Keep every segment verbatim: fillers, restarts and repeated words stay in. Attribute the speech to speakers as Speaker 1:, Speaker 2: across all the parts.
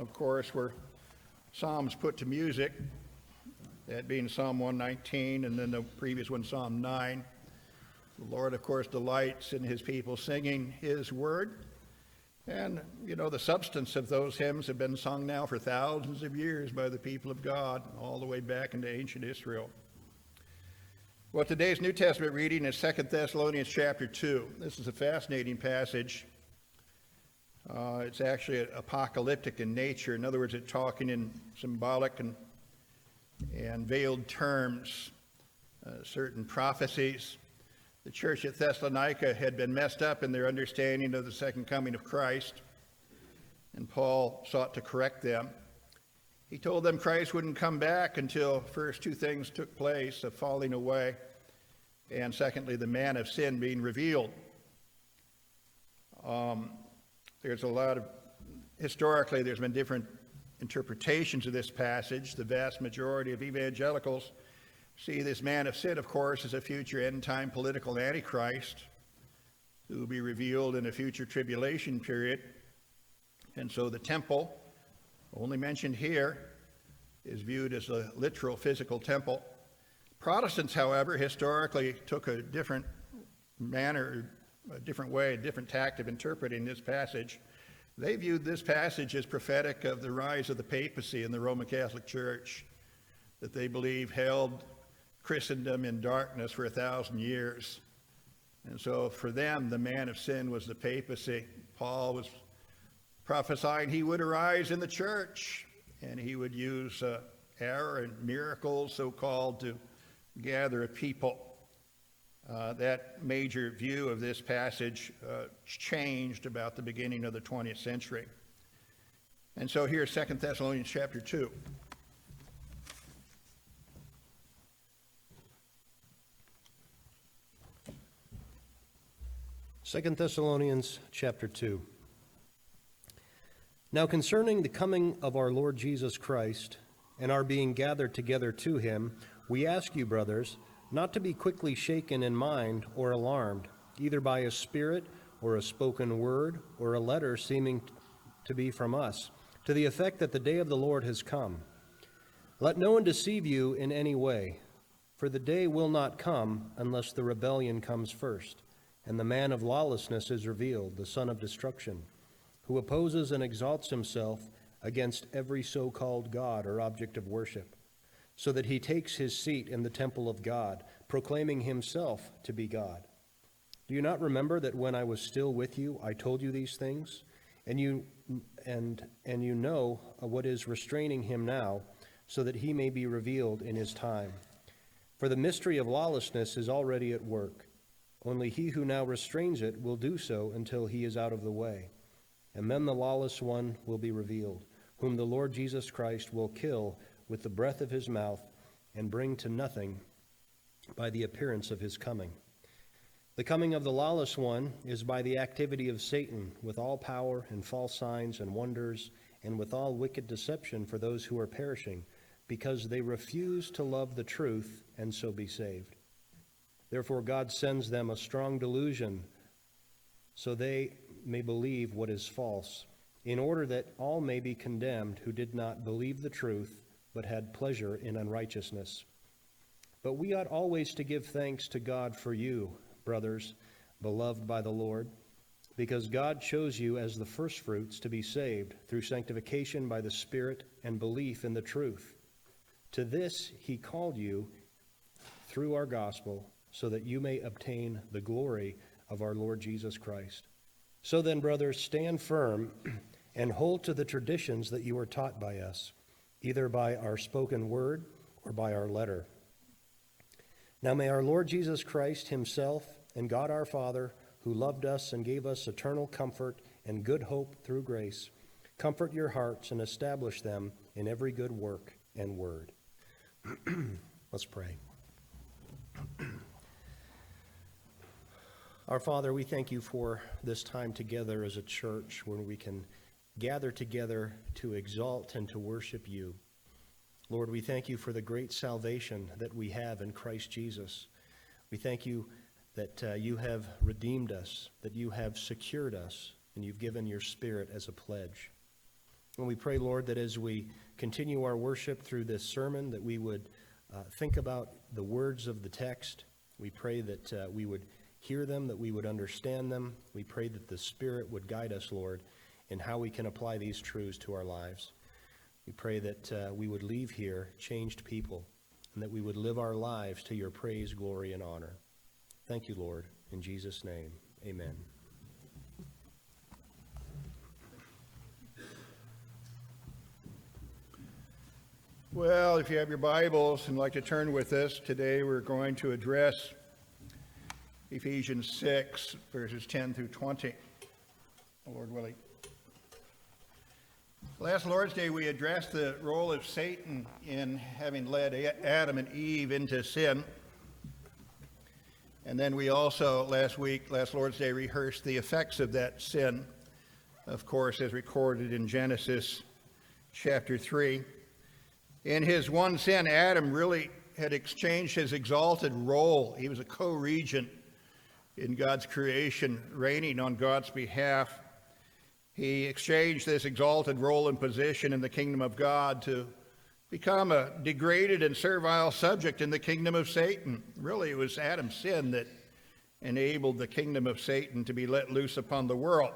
Speaker 1: of course, were Psalms put to music, that being Psalm one nineteen, and then the previous one, Psalm nine. The Lord, of course, delights in his people singing his word. And, you know, the substance of those hymns have been sung now for thousands of years by the people of God, all the way back into ancient Israel. Well, today's New Testament reading is Second Thessalonians chapter two. This is a fascinating passage. Uh, it's actually apocalyptic in nature. In other words, it's talking in symbolic and, and veiled terms, uh, certain prophecies. The church at Thessalonica had been messed up in their understanding of the second coming of Christ, and Paul sought to correct them. He told them Christ wouldn't come back until first two things took place, the falling away, and secondly, the man of sin being revealed. Um, there's a lot of, historically, there's been different interpretations of this passage. The vast majority of evangelicals see this man of sin, of course, as a future end-time political antichrist who will be revealed in a future tribulation period. And so the temple, only mentioned here, is viewed as a literal physical temple. Protestants, however, historically took a different manner, a different way, a different tact of interpreting this passage. They viewed this passage as prophetic of the rise of the papacy in the Roman Catholic Church, that they believe held Christendom in darkness for a thousand years. And so for them, the man of sin was the papacy. Paul was prophesying he would arise in the church, and he would use uh, error and miracles, so-called, to gather a people. Uh, that major view of this passage uh, changed about the beginning of the twentieth century. And so here's Second Thessalonians chapter two.
Speaker 2: Second Thessalonians chapter two. Now concerning the coming of our Lord Jesus Christ and our being gathered together to him, we ask you, brothers, not to be quickly shaken in mind or alarmed, either by a spirit or a spoken word or a letter seeming to be from us, to the effect that the day of the Lord has come. Let no one deceive you in any way, for the day will not come unless the rebellion comes first, and the man of lawlessness is revealed, the son of destruction, who opposes and exalts himself against every so-called God or object of worship, so that he takes his seat in the temple of God, proclaiming himself to be God. Do you not remember that when I was still with you, I told you these things? And you and and you know what is restraining him now, so that he may be revealed in his time. For the mystery of lawlessness is already at work. Only he who now restrains it will do so until he is out of the way. And then the lawless one will be revealed, whom the Lord Jesus Christ will kill with the breath of his mouth and bring to nothing by the appearance of his coming. The coming of the lawless one is by the activity of Satan, with all power and false signs and wonders, and with all wicked deception for those who are perishing, because they refuse to love the truth and so be saved. Therefore God sends them a strong delusion, so they may believe what is false, in order that all may be condemned who did not believe the truth, but had pleasure in unrighteousness. But we ought always to give thanks to God for you, brothers, beloved by the Lord, because God chose you as the firstfruits to be saved through sanctification by the Spirit and belief in the truth. To this he called you through our gospel, so that you may obtain the glory of our Lord Jesus Christ. So then, brothers, stand firm and hold to the traditions that you were taught by us, either by our spoken word or by our letter. Now may our Lord Jesus Christ himself and God our Father, who loved us and gave us eternal comfort and good hope through grace, comfort your hearts and establish them in every good work and word. Let's pray. Our Father, we thank you for this time together as a church where we can gather together to exalt and to worship you. Lord, we thank you for the great salvation that we have in Christ Jesus. We thank you that uh, you have redeemed us, that you have secured us, and you've given your Spirit as a pledge. And we pray, Lord, that as we continue our worship through this sermon, that we would uh, think about the words of the text. We pray that uh, we would hear them, that we would understand them. We pray that the Spirit would guide us, Lord, in how we can apply these truths to our lives. We pray that uh, we would leave here changed people, and that we would live our lives to your praise, glory, and honor. Thank you, Lord. In Jesus' name, amen.
Speaker 1: Well, if you have your Bibles and like to turn with us, today we're going to address Ephesians six, verses ten through twenty, Lord willing. Last Lord's Day, we addressed the role of Satan in having led Adam and Eve into sin. And then we also, last week, last Lord's Day, rehearsed the effects of that sin, of course, as recorded in Genesis chapter three. In his one sin, Adam really had exchanged his exalted role. He was a co-regent in God's creation, reigning on God's behalf. He exchanged this exalted role and position in the kingdom of God to become a degraded and servile subject in the kingdom of Satan. Really, it was Adam's sin that enabled the kingdom of Satan to be let loose upon the world.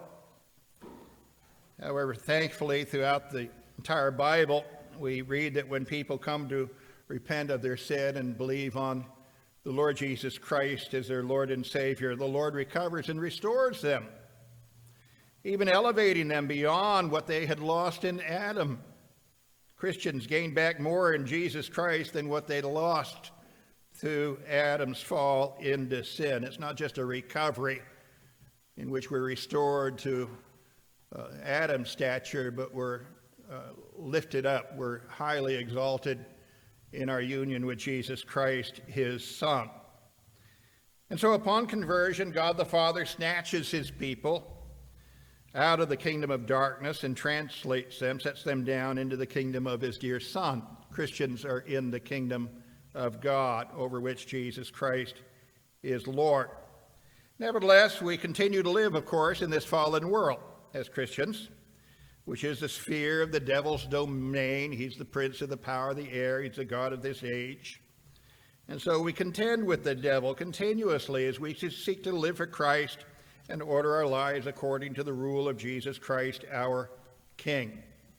Speaker 1: However, thankfully, throughout the entire Bible, we read that when people come to repent of their sin and believe on the Lord Jesus Christ as their Lord and Savior, the Lord recovers and restores them, even elevating them beyond what they had lost in Adam. Christians gain back more in Jesus Christ than what they'd lost through Adam's fall into sin. It's not just a recovery in which we're restored to uh, Adam's stature, but we're uh, lifted up. We're highly exalted in our union with Jesus Christ, his Son. And so upon conversion, God the Father snatches his people out of the kingdom of darkness and translates them, sets them down into the kingdom of his dear Son. Christians are in the kingdom of God, over which Jesus Christ is Lord. Nevertheless, we continue to live, of course, in this fallen world as Christians, which is the sphere of the devil's domain. He's the prince of the power of the air. He's the god of this age. And so we contend with the devil continuously as we seek to live for Christ and order our lives according to the rule of Jesus Christ, our King.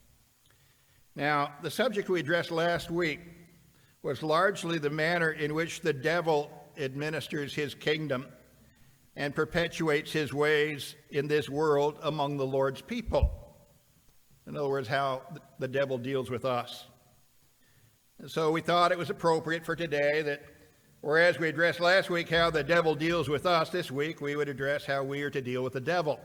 Speaker 1: Now, the subject we addressed last week was largely the manner in which the devil administers his kingdom and perpetuates his ways in this world among the Lord's people. In other words, how the devil deals with us. And so we thought it was appropriate for today that, whereas we addressed last week how the devil deals with us, this week we would address how we are to deal with the devil.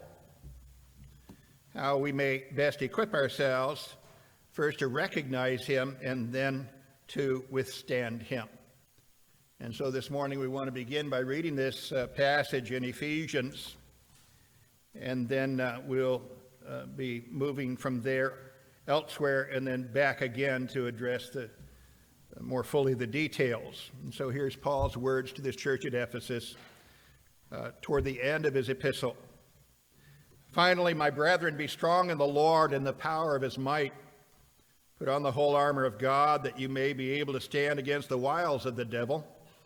Speaker 1: How we may best equip ourselves, first to recognize him and then to withstand him. And so this morning we want to begin by reading this uh, passage in Ephesians, and then uh, we'll uh, be moving from there elsewhere and then back again to address the uh, more fully the details. And so here's Paul's words to this church at Ephesus uh, toward the end of his epistle. Finally, my brethren, be strong in the Lord and the power of his might. Put on the whole armor of God, that you may be able to stand against the wiles of the devil.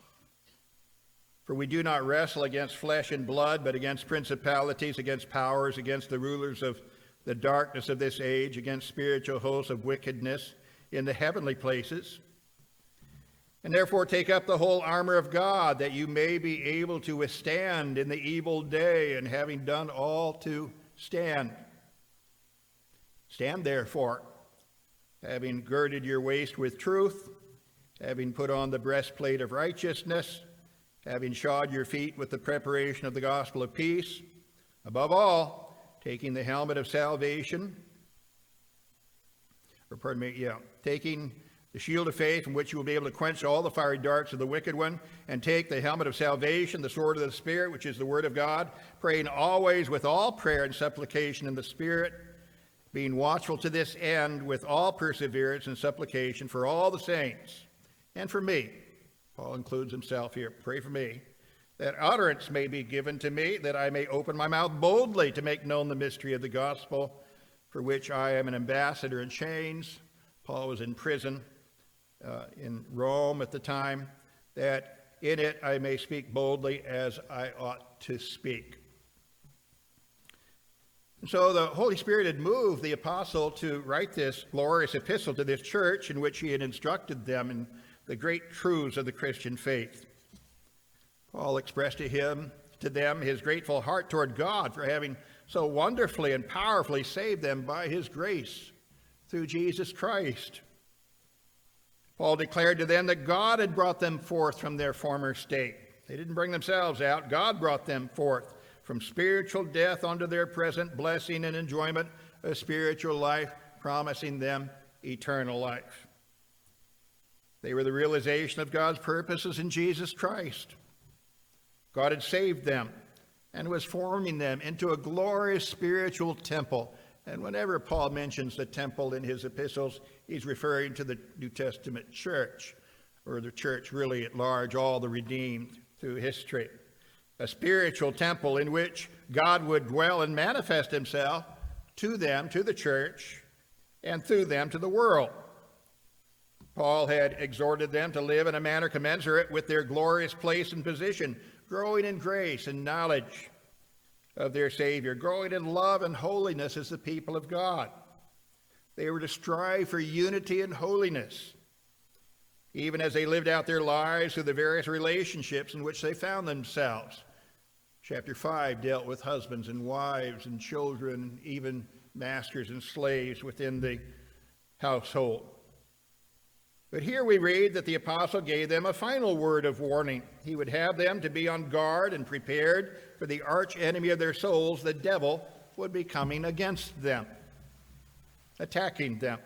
Speaker 1: For we do not wrestle against flesh and blood, but against principalities, against powers, against the rulers of the darkness of this age, against spiritual hosts of wickedness in the heavenly places. And therefore take up the whole armor of God, that you may be able to withstand in the evil day, and having done all to stand. Stand therefore, having girded your waist with truth, having put on the breastplate of righteousness, having shod your feet with the preparation of the gospel of peace, above all, taking the helmet of salvation, or pardon me, yeah, taking the shield of faith, from which you will be able to quench all the fiery darts of the wicked one, and take the helmet of salvation, the sword of the Spirit, which is the word of God, praying always with all prayer and supplication in the Spirit, being watchful to this end with all perseverance and supplication for all the saints, and for me. Paul includes himself here. Pray for me, that utterance may be given to me, that I may open my mouth boldly to make known the mystery of the gospel, for which I am an ambassador in chains. Paul was in prison uh, in Rome at the time, that in it I may speak boldly as I ought to speak. And so the Holy Spirit had moved the apostle to write this glorious epistle to this church in which he had instructed them in the great truths of the Christian faith. Paul expressed to him, to them, his grateful heart toward God for having so wonderfully and powerfully saved them by his grace through Jesus Christ. Paul declared to them that God had brought them forth from their former state. They didn't bring themselves out. God brought them forth from spiritual death unto their present blessing and enjoyment of spiritual life, promising them eternal life. They were the realization of God's purposes in Jesus Christ. God had saved them and was forming them into a glorious spiritual temple. And whenever Paul mentions the temple in his epistles, he's referring to the New Testament church, or the church really at large, all the redeemed through history. A spiritual temple in which God would dwell and manifest himself to them, to the church, and through them to the world. Paul had exhorted them to live in a manner commensurate with their glorious place and position, growing in grace and knowledge of their Savior, growing in love and holiness as the people of God. They were to strive for unity and holiness, even as they lived out their lives through the various relationships in which they found themselves. Chapter five dealt with husbands and wives and children, even masters and slaves within the household. But here we read that the apostle gave them a final word of warning. He would have them to be on guard and prepared for the arch enemy of their souls, the devil, would be coming against them, attacking them.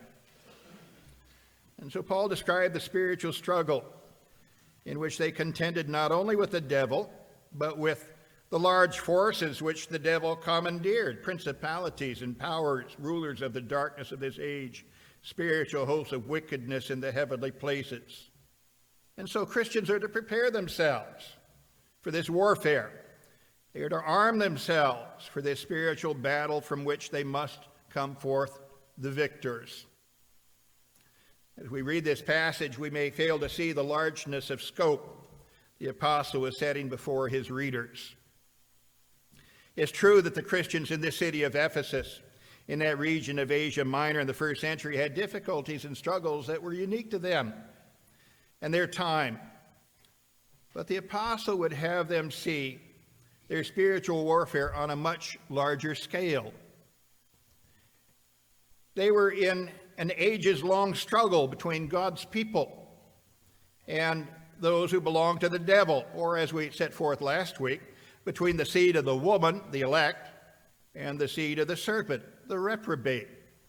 Speaker 1: And so Paul described the spiritual struggle in which they contended not only with the devil, but with the large forces which the devil commandeered, principalities and powers, rulers of the darkness of this age, spiritual hosts of wickedness in the heavenly places. And so Christians are to prepare themselves for this warfare. They are to arm themselves for this spiritual battle from which they must come forth the victors. As we read this passage, we may fail to see the largeness of scope the apostle is setting before his readers. It's true that the Christians in this city of Ephesus, in that region of Asia Minor in the first century, had difficulties and struggles that were unique to them and their time. But the apostle would have them see their spiritual warfare on a much larger scale. They were in an ages-long struggle between God's people and those who belong to the devil, or as we set forth last week, between the seed of the woman, the elect, and the seed of the serpent, the reprobate.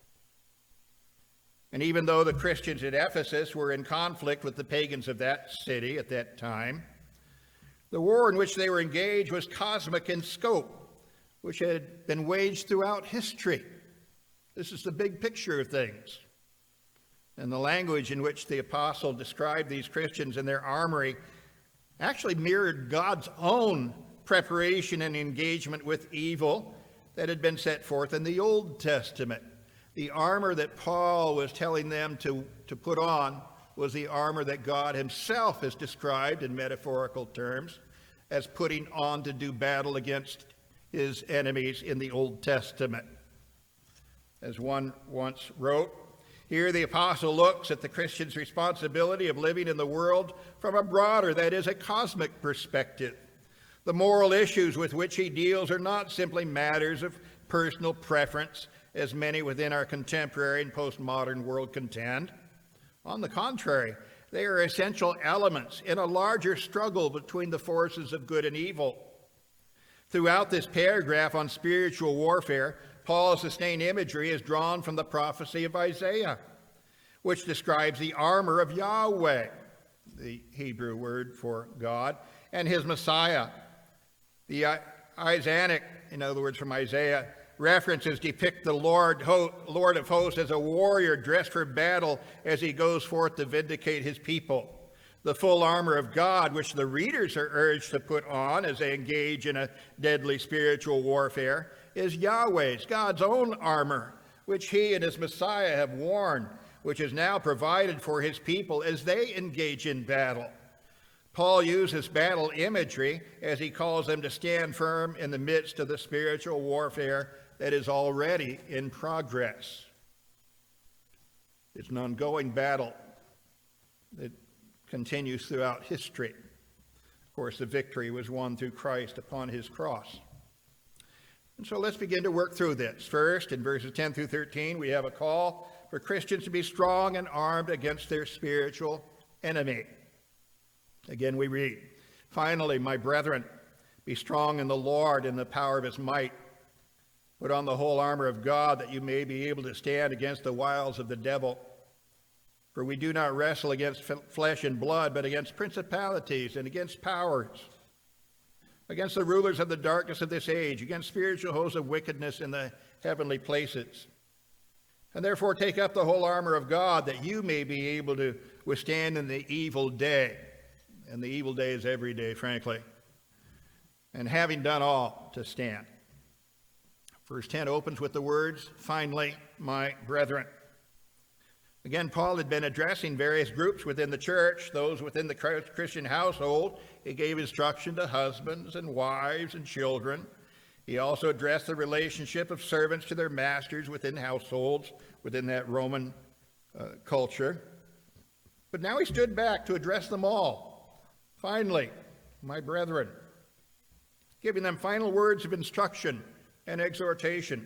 Speaker 1: And even though the Christians at Ephesus were in conflict with the pagans of that city at that time, the war in which they were engaged was cosmic in scope, which had been waged throughout history. This is the big picture of things. And the language in which the apostle described these Christians and their armory actually mirrored God's own preparation and engagement with evil that had been set forth in the Old Testament. The armor that Paul was telling them to, to put on was the armor that God himself has described in metaphorical terms as putting on to do battle against his enemies in the Old Testament. As one once wrote, here the apostle looks at the Christian's responsibility of living in the world from a broader, that is, a cosmic perspective. The moral issues with which he deals are not simply matters of personal preference, as many within our contemporary and postmodern world contend. On the contrary, they are essential elements in a larger struggle between the forces of good and evil. Throughout this paragraph on spiritual warfare, Paul's sustained imagery is drawn from the prophecy of Isaiah, which describes the armor of Yahweh, the Hebrew word for God, and his Messiah. The Isaianic, in other words, from Isaiah, references depict the Lord, Lord of hosts as a warrior dressed for battle as he goes forth to vindicate his people. The full armor of God, which the readers are urged to put on as they engage in a deadly spiritual warfare, is Yahweh's, God's own armor, which he and his Messiah have worn, which is now provided for his people as they engage in battle. Paul uses battle imagery as he calls them to stand firm in the midst of the spiritual warfare that is already in progress. It's an ongoing battle that continues throughout history. Of course, the victory was won through Christ upon his cross. And so let's begin to work through this. First, in verses ten through thirteen, we have a call for Christians to be strong and armed against their spiritual enemy. Again, we read, "Finally, my brethren, be strong in the Lord and the power of his might. Put on the whole armor of God, that you may be able to stand against the wiles of the devil. For we do not wrestle against flesh and blood, but against principalities and against powers, against the rulers of the darkness of this age, against spiritual hosts of wickedness in the heavenly places. And therefore take up the whole armor of God, that you may be able to withstand in the evil day." And the evil day is every day, frankly. "And having done all, to stand." Verse ten opens with the words, "Finally, my brethren." Again, Paul had been addressing various groups within the church, those within the Christian household. He gave instruction to husbands and wives and children. He also addressed the relationship of servants to their masters within households, within that Roman uh, culture. But now he stood back to address them all. "Finally, my brethren," giving them final words of instruction and exhortation.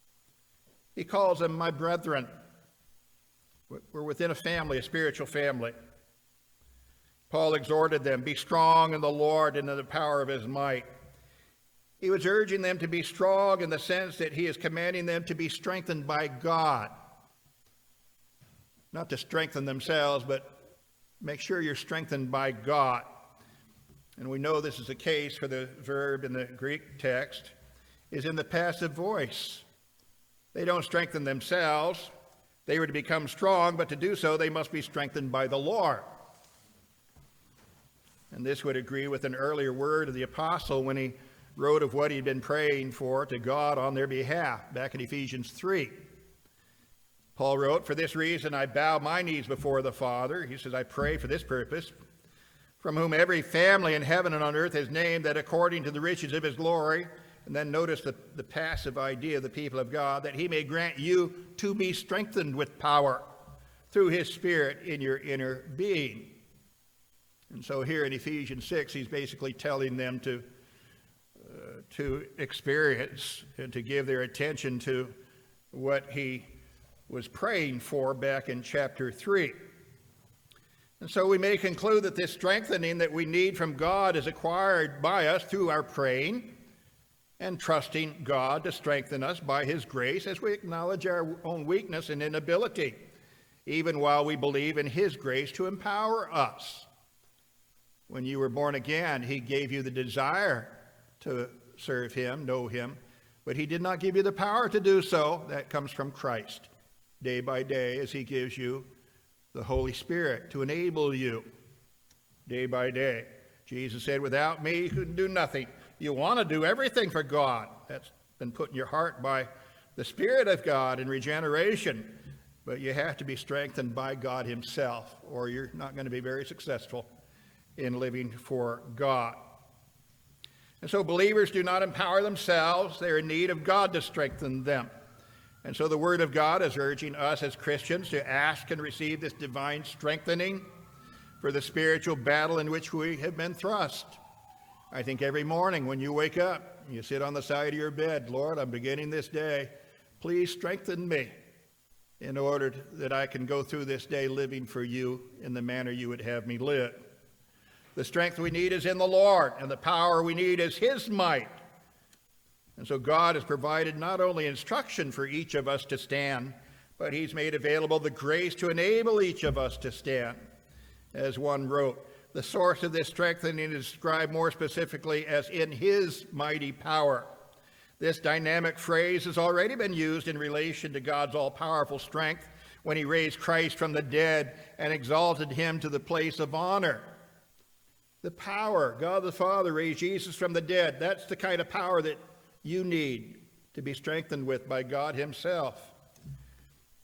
Speaker 1: He calls them my brethren. We're within a family, a spiritual family. Paul exhorted them, "Be strong in the Lord and in the power of his might." He was urging them to be strong in the sense that he is commanding them to be strengthened by God. Not to strengthen themselves, but make sure you're strengthened by God. And we know this is the case for the verb in the Greek text is in the passive voice. They don't strengthen themselves. They were to become strong, but to do so, they must be strengthened by the Lord. And this would agree with an earlier word of the apostle when he wrote of what he'd been praying for to God on their behalf, back in Ephesians three. Paul wrote, "For this reason I bow my knees before the Father." He says, "I pray for this purpose, from whom every family in heaven and on earth is named, that according to the riches of his glory," and then notice the, the passive idea of the people of God, "that he may grant you to be strengthened with power through his Spirit in your inner being." And so here in Ephesians six, he's basically telling them to, uh, to experience and to give their attention to what he was praying for back in chapter three. And so we may conclude that this strengthening that we need from God is acquired by us through our praying and trusting God to strengthen us by his grace as we acknowledge our own weakness and inability, even while we believe in his grace to empower us. When you were born again, he gave you the desire to serve him, know him, but he did not give you the power to do so. That comes from Christ, day by day, as he gives you the Holy Spirit to enable you day by day. Jesus said, "Without me, you can do nothing." You want to do everything for God. That's been put in your heart by the Spirit of God in regeneration. But you have to be strengthened by God himself, or you're not going to be very successful in living for God. And so believers do not empower themselves. They're in need of God to strengthen them. And so the Word of God is urging us as Christians to ask and receive this divine strengthening for the spiritual battle in which we have been thrust. I think every morning when you wake up, you sit on the side of your bed, "Lord, I'm beginning this day. Please strengthen me in order to, that I can go through this day living for you in the manner you would have me live." The strength we need is in the Lord, and the power we need is his might. And so God has provided not only instruction for each of us to stand, but he's made available the grace to enable each of us to stand. As one wrote, the source of this strengthening is described more specifically as in his mighty power. This dynamic phrase has already been used in relation to God's all-powerful strength when he raised Christ from the dead and exalted him to the place of honor. The power, God the Father raised Jesus from the dead. That's the kind of power that you need to be strengthened with by God himself.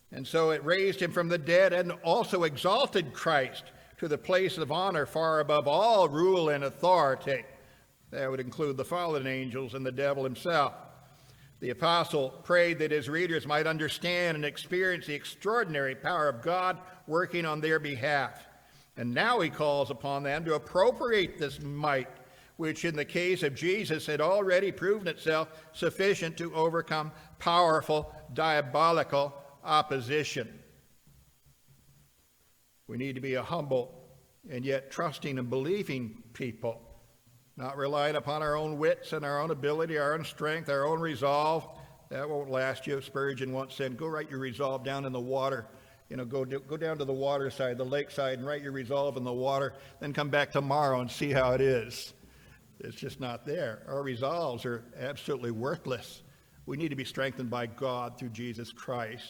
Speaker 1: And so it raised him from the dead and also exalted Christ to the place of honor far above all rule and authority. That would include the fallen angels and the devil himself. The apostle prayed that his readers might understand and experience the extraordinary power of God working on their behalf. And now he calls upon them to appropriate this might, which in the case of Jesus had already proven itself sufficient to overcome powerful, diabolical opposition. We need to be a humble and yet trusting and believing people, not relying upon our own wits and our own ability, our own strength, our own resolve. That won't last you. Spurgeon once said, go write your resolve down in the water. You know, go, do, go down to the water side, the lake side, and write your resolve in the water, then come back tomorrow and see how it is. It's just not there. Our resolves are absolutely worthless. We need to be strengthened by God through Jesus Christ.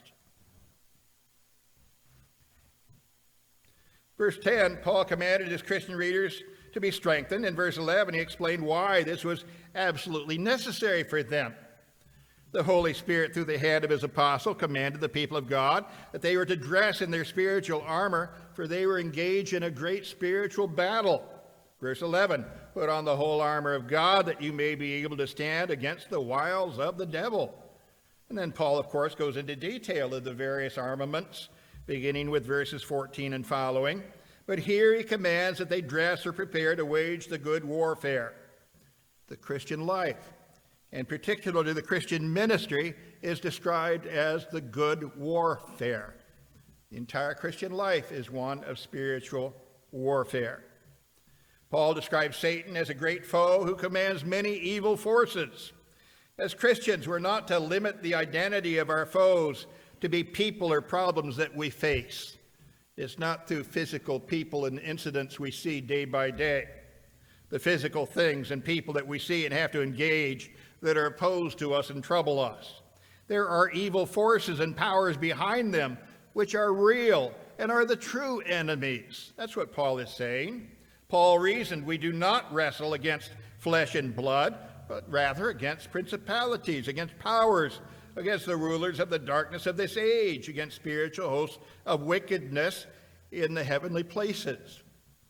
Speaker 1: Verse ten, Paul commanded his Christian readers to be strengthened. In verse eleven, he explained why this was absolutely necessary for them. The Holy Spirit, through the hand of his apostle, commanded the people of God that they were to dress in their spiritual armor, for they were engaged in a great spiritual battle. Verse eleven, put on the whole armor of God that you may be able to stand against the wiles of the devil. And then Paul, of course, goes into detail of the various armaments, beginning with verses fourteen and following. But here he commands that they dress or prepare to wage the good warfare. The Christian life, and particularly the Christian ministry, is described as the good warfare. The entire Christian life is one of spiritual warfare. Paul describes Satan as a great foe who commands many evil forces. As Christians, we're not to limit the identity of our foes to be people or problems that we face. It's not through physical people and incidents we see day by day. The physical things and people that we see and have to engage that are opposed to us and trouble us. There are evil forces and powers behind them which are real and are the true enemies. That's what Paul is saying. Paul reasoned we do not wrestle against flesh and blood, but rather against principalities, against powers, against the rulers of the darkness of this age, against spiritual hosts of wickedness in the heavenly places.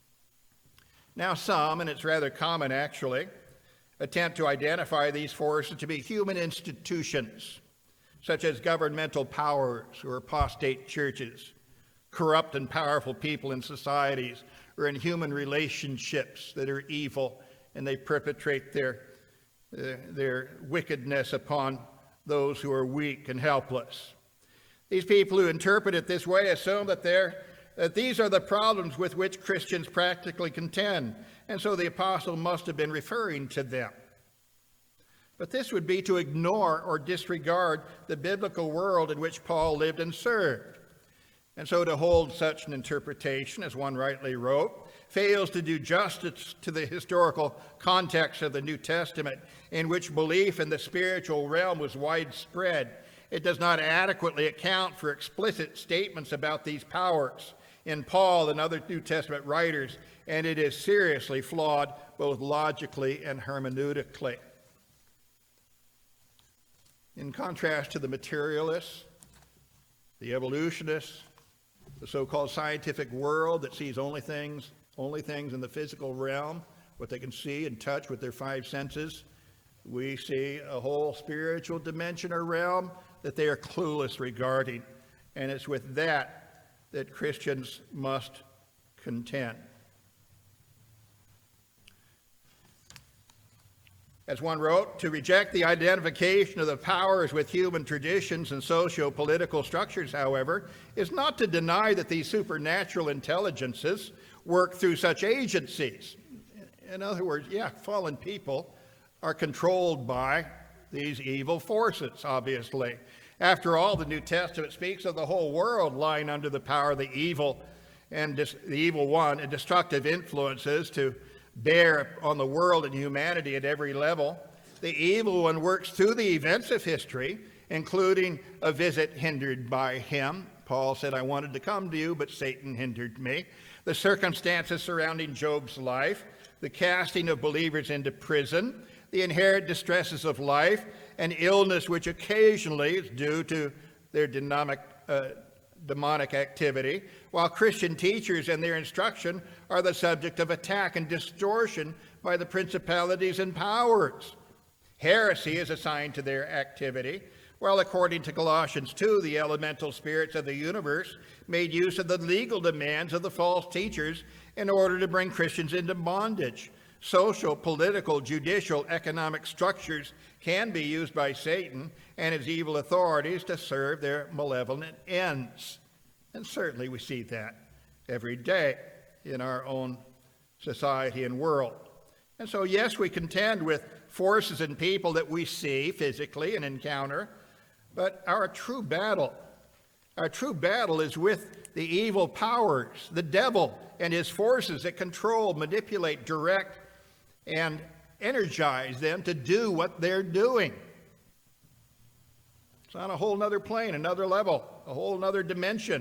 Speaker 1: Now some, and it's rather common actually, attempt to identify these forces to be human institutions, such as governmental powers or apostate churches, corrupt and powerful people in societies or in human relationships that are evil, and they perpetrate their, uh, their wickedness upon those who are weak and helpless. These people who interpret it this way assume that, they're, that these are the problems with which Christians practically contend, and so the apostle must have been referring to them. But this would be to ignore or disregard the biblical world in which Paul lived and served. And so to hold such an interpretation, as one rightly wrote, fails to do justice to the historical context of the New Testament, in which belief in the spiritual realm was widespread. It does not adequately account for explicit statements about these powers in Paul and other New Testament writers, and it is seriously flawed both logically and hermeneutically. In contrast to the materialists, the evolutionists, the so-called scientific world that sees only things, only things in the physical realm, what they can see and touch with their five senses, we see a whole spiritual dimension or realm that they are clueless regarding. And it's with that that Christians must contend. As one wrote, to reject the identification of the powers with human traditions and socio-political structures, however, is not to deny that these supernatural intelligences work through such agencies. In other words, yeah, fallen people are controlled by these evil forces, obviously. After all, the New Testament speaks of the whole world lying under the power of the evil and dis- the evil one and destructive influences to bear on the world and humanity at every level. The evil one works through the events of history, including a visit hindered by him. Paul said, I wanted to come to you, but Satan hindered me. The circumstances surrounding Job's life, the casting of believers into prison, the inherent distresses of life, and illness which occasionally is due to their demonic uh, demonic activity, while Christian teachers and their instruction are the subject of attack and distortion by the principalities and powers. Heresy is assigned to their activity, while according to Colossians two, the elemental spirits of the universe made use of the legal demands of the false teachers in order to bring Christians into bondage. Social, political, judicial, economic structures can be used by Satan and his evil authorities to serve their malevolent ends. And certainly we see that every day in our own society and world. And so, yes, we contend with forces and people that we see physically and encounter, but our true battle, our true battle is with the evil powers, the devil and his forces that control, manipulate, direct, and energize them to do what they're doing. It's on a whole nother plane, another level, a whole nother dimension.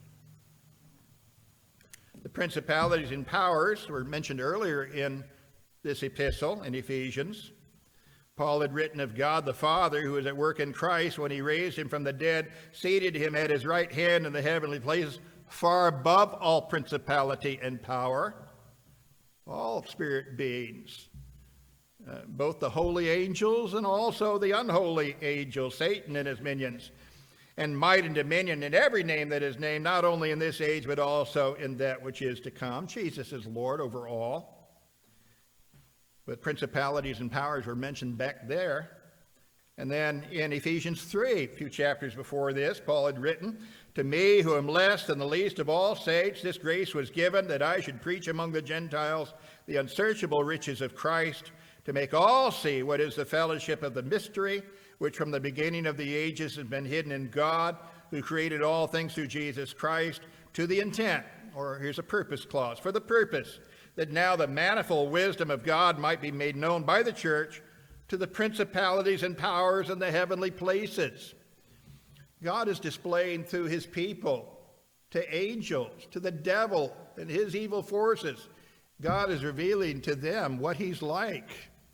Speaker 1: The principalities and powers were mentioned earlier in this epistle in Ephesians. Paul had written of God the Father, who was at work in Christ when he raised him from the dead, seated him at his right hand in the heavenly places, far above all principality and power, all spirit beings, uh, both the holy angels and also the unholy angels, Satan and his minions, and might and dominion in every name that is named, not only in this age, but also in that which is to come. Jesus is Lord over all. But principalities and powers were mentioned back there. And then in Ephesians three, a few chapters before this, Paul had written, "To me, who am less than the least of all saints, this grace was given, that I should preach among the Gentiles the unsearchable riches of Christ, to make all see what is the fellowship of the mystery, which from the beginning of the ages has been hidden in God, who created all things through Jesus Christ, to the intent," or here's a purpose clause, "for the purpose that now the manifold wisdom of God might be made known by the church to the principalities and powers in the heavenly places." God is displaying through his people to angels, to the devil and his evil forces. God is revealing to them what he's like.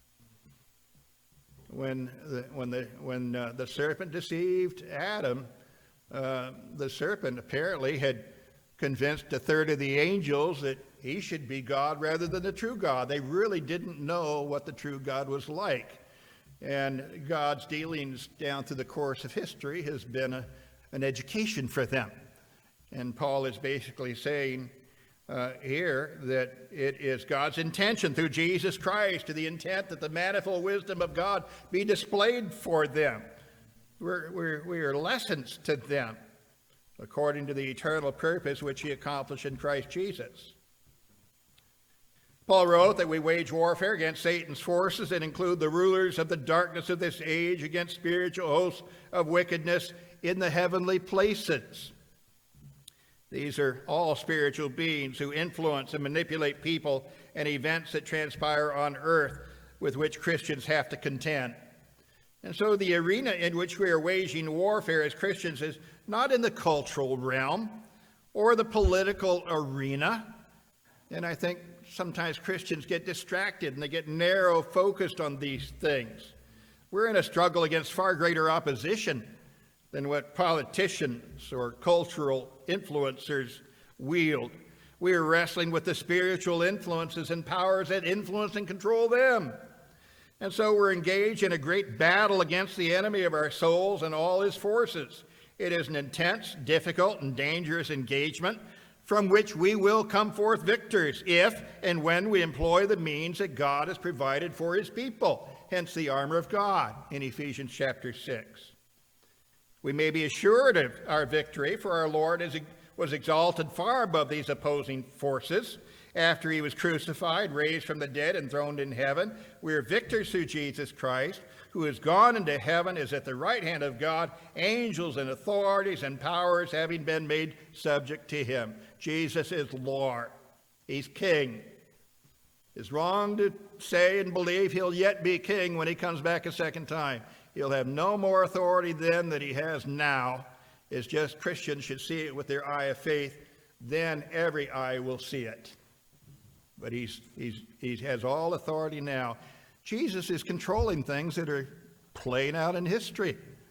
Speaker 1: When the, when the, when, uh, the serpent deceived Adam, uh, the serpent apparently had convinced a third of the angels that he should be God rather than the true God. They really didn't know what the true God was like. And God's dealings down through the course of history has been a, an education for them. And Paul is basically saying uh, here that it is God's intention through Jesus Christ, to the intent that the manifold wisdom of God be displayed for them. We're, we're, we are lessons to them according to the eternal purpose which he accomplished in Christ Jesus. Paul wrote that we wage warfare against Satan's forces and include the rulers of the darkness of this age, against spiritual hosts of wickedness in the heavenly places. These are all spiritual beings who influence and manipulate people and events that transpire on earth with which Christians have to contend. And so the arena in which we are waging warfare as Christians is not in the cultural realm or the political arena. And I think sometimes Christians get distracted and they get narrow focused on these things. We're in a struggle against far greater opposition than what politicians or cultural influencers wield. We are wrestling with the spiritual influences and powers that influence and control them. And so we're engaged in a great battle against the enemy of our souls and all his forces. It is an intense, difficult, and dangerous engagement from which we will come forth victors if and when we employ the means that God has provided for his people, hence the armor of God in Ephesians chapter six. We may be assured of our victory, for our Lord is, was exalted far above these opposing forces. After he was crucified, raised from the dead, and throned in heaven, we are victors through Jesus Christ, who has gone into heaven, is at the right hand of God, angels and authorities and powers having been made subject to him. Jesus is Lord. He's king. It's wrong to say and believe he'll yet be king when he comes back a second time. He'll have no more authority then than he has now. It's just Christians should see it with their eye of faith. Then every eye will see it. But he's, he's, he has all authority now. Jesus is controlling things that are playing out in history.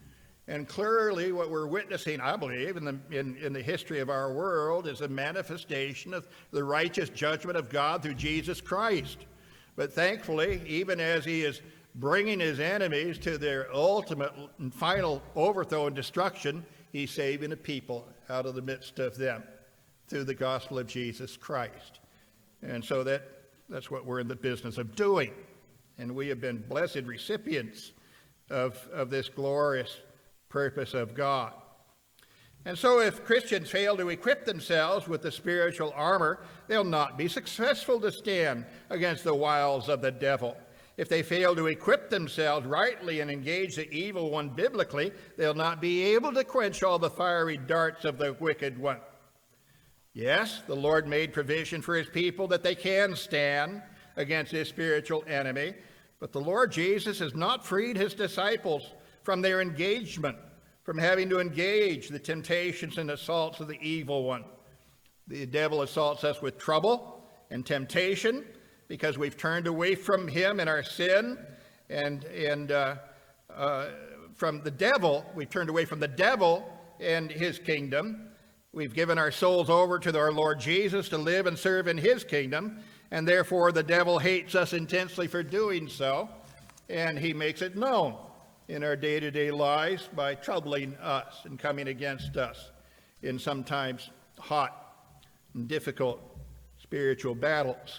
Speaker 1: And clearly what we're witnessing, I believe, in the, in, in the history of our world is a manifestation of the righteous judgment of God through Jesus Christ. But thankfully, even as he is bringing his enemies to their ultimate and final overthrow and destruction, he's saving a people out of the midst of them through the gospel of Jesus Christ. And so that, that's what we're in the business of doing. And we have been blessed recipients of, of this glorious purpose of God. And so if Christians fail to equip themselves with the spiritual armor, they'll not be successful to stand against the wiles of the devil. If they fail to equip themselves rightly and engage the evil one biblically, they'll not be able to quench all the fiery darts of the wicked one. Yes, the Lord made provision for his people that they can stand against his spiritual enemy, but the Lord Jesus has not freed his disciples from their engagement, from having to engage the temptations and assaults of the evil one. The devil assaults us with trouble and temptation because we've turned away from him in our sin, and, and uh, uh, from the devil, we've turned away from the devil and his kingdom. We've given our souls over to our Lord Jesus to live and serve in his kingdom, and therefore the devil hates us intensely for doing so, and he makes it known in our day-to-day lives by troubling us and coming against us in sometimes hot and difficult spiritual battles.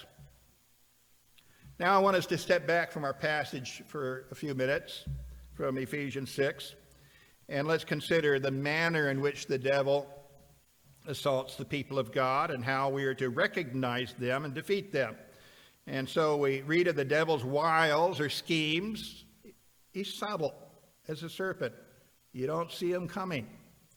Speaker 1: Now I want us to step back from our passage for a few minutes from Ephesians six, and let's consider the manner in which the devil assaults the people of God and how we are to recognize them and defeat them. And so we read of the devil's wiles or schemes. He's subtle as a serpent. You don't see him coming.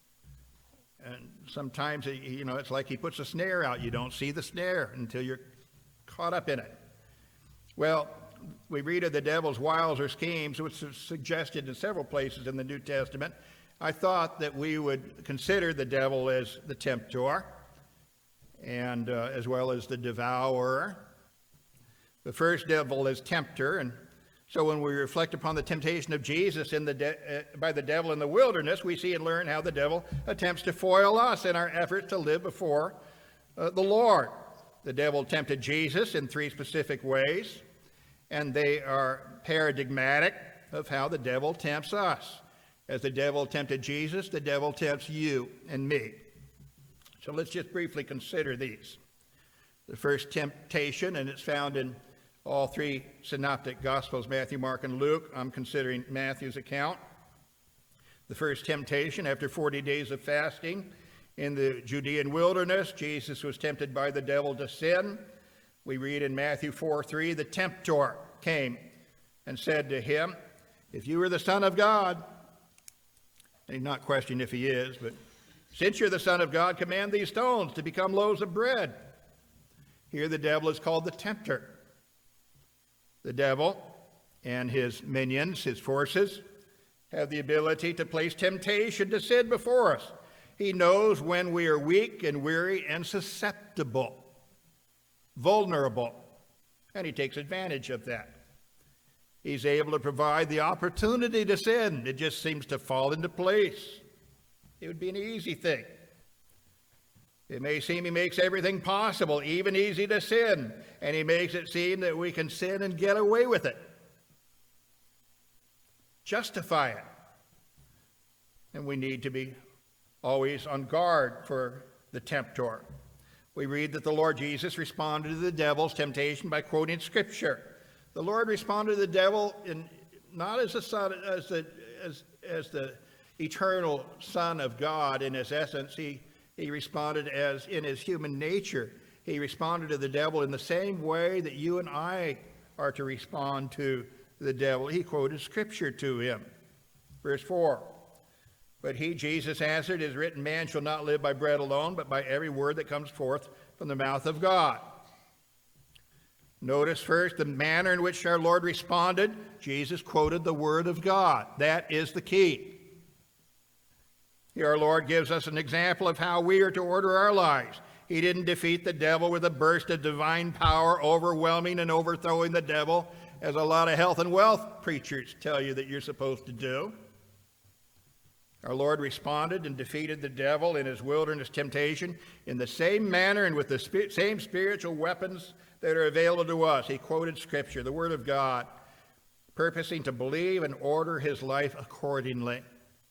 Speaker 1: And sometimes, you know, it's like he puts a snare out. You don't see the snare until you're caught up in it. Well, we read of the devil's wiles or schemes, which is suggested in several places in the New Testament. I thought that we would consider the devil as the tempter, and uh, as well as the devourer. The first devil is tempter, and so when we reflect upon the temptation of Jesus in the de- uh, by the devil in the wilderness, we see and learn how the devil attempts to foil us in our efforts to live before uh, the Lord. The devil tempted Jesus in three specific ways, and they are paradigmatic of how the devil tempts us. As the devil tempted Jesus, the devil tempts you and me. So let's just briefly consider these. The first temptation, and it's found in all three synoptic gospels, Matthew, Mark, and Luke. I'm considering Matthew's account. The first temptation, after forty days of fasting in the Judean wilderness, Jesus was tempted by the devil to sin. We read in Matthew four three, the tempter came and said to him, "If you are the Son of God," and he's not questioning if he is, but "since you're the Son of God, command these stones to become loaves of bread." Here the devil is called the tempter. The devil and his minions, his forces, have the ability to place temptation to sin before us. He knows when we are weak and weary and susceptible, vulnerable, and he takes advantage of that. He's able to provide the opportunity to sin. It just seems to fall into place. It would be an easy thing. It may seem he makes everything possible, even easy to sin, and he makes it seem that we can sin and get away with it. Justify it. And we need to be always on guard for the tempter. We read that the Lord Jesus responded to the devil's temptation by quoting Scripture. The Lord responded to the devil in, not as, a son, as, the, as, as the eternal Son of God in his essence. He, he responded as in his human nature. He responded to the devil in the same way that you and I are to respond to the devil. He quoted Scripture to him. Verse four, "But he, Jesus, answered, 'It is written, man shall not live by bread alone, but by every word that comes forth from the mouth of God.'" Notice first the manner in which our Lord responded. Jesus quoted the Word of God. That is the key. Here our Lord gives us an example of how we are to order our lives. He didn't defeat the devil with a burst of divine power, overwhelming and overthrowing the devil, as a lot of health and wealth preachers tell you that you're supposed to do. Our Lord responded and defeated the devil in his wilderness temptation in the same manner and with the sp- same spiritual weapons that are available to us. He quoted Scripture, the Word of God, purposing to believe and order his life accordingly.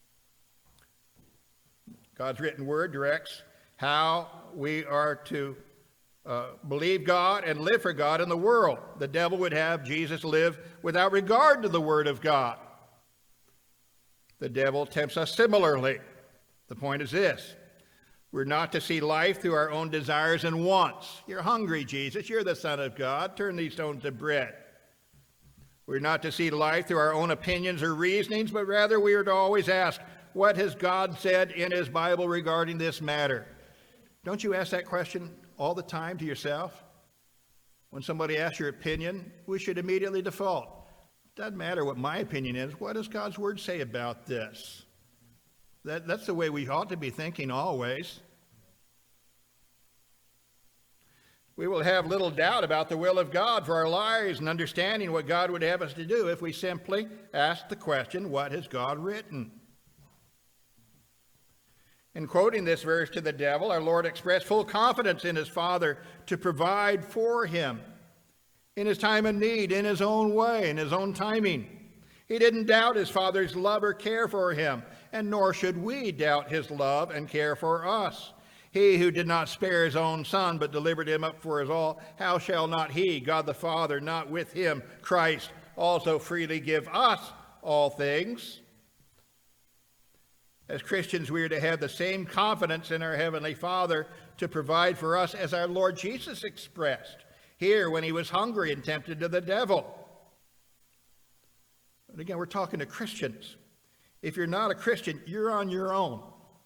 Speaker 1: God's written word directs how we are to uh, believe God and live for God in the world. The devil would have Jesus live without regard to the Word of God. The devil tempts us similarly. The point is this: we're not to see life through our own desires and wants. You're hungry, Jesus. You're the Son of God. Turn these stones to bread. We're not to see life through our own opinions or reasonings, but rather we are to always ask, what has God said in his Bible regarding this matter? Don't you ask that question all the time to yourself? When somebody asks your opinion, we should immediately default. Doesn't matter what my opinion is. What does God's word say about this? That, that's the way we ought to be thinking always. We will have little doubt about the will of God for our lives and understanding what God would have us to do if we simply ask the question, what has God written? In quoting this verse to the devil, our Lord expressed full confidence in his Father to provide for him in his time of need, in his own way, in his own timing. He didn't doubt his Father's love or care for him, and nor should we doubt his love and care for us. He who did not spare his own Son, but delivered him up for us all, how shall not he, God the Father, not with him, Christ, also freely give us all things? As Christians, we are to have the same confidence in our Heavenly Father to provide for us as our Lord Jesus expressed here when he was hungry and tempted to the devil. But again, we're talking to Christians. If you're not a Christian, you're on your own.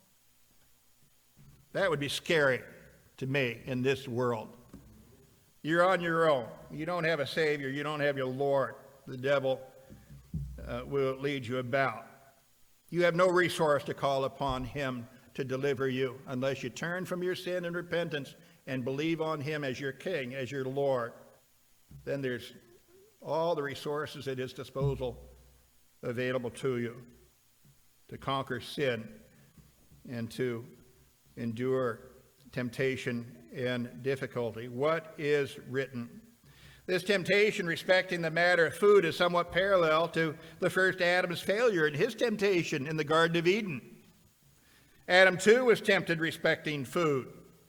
Speaker 1: That would be scary to me in this world. You're on your own. You don't have a Savior. You don't have your Lord. The devil uh, will lead you about. You have no resource to call upon him to deliver you unless you turn from your sin and repentance and believe on him as your King, as your Lord. Then there's all the resources at his disposal available to you to conquer sin and to endure temptation and difficulty. What is written? This temptation respecting the matter of food is somewhat parallel to the first Adam's failure in his temptation in the Garden of Eden. Adam too was tempted respecting food.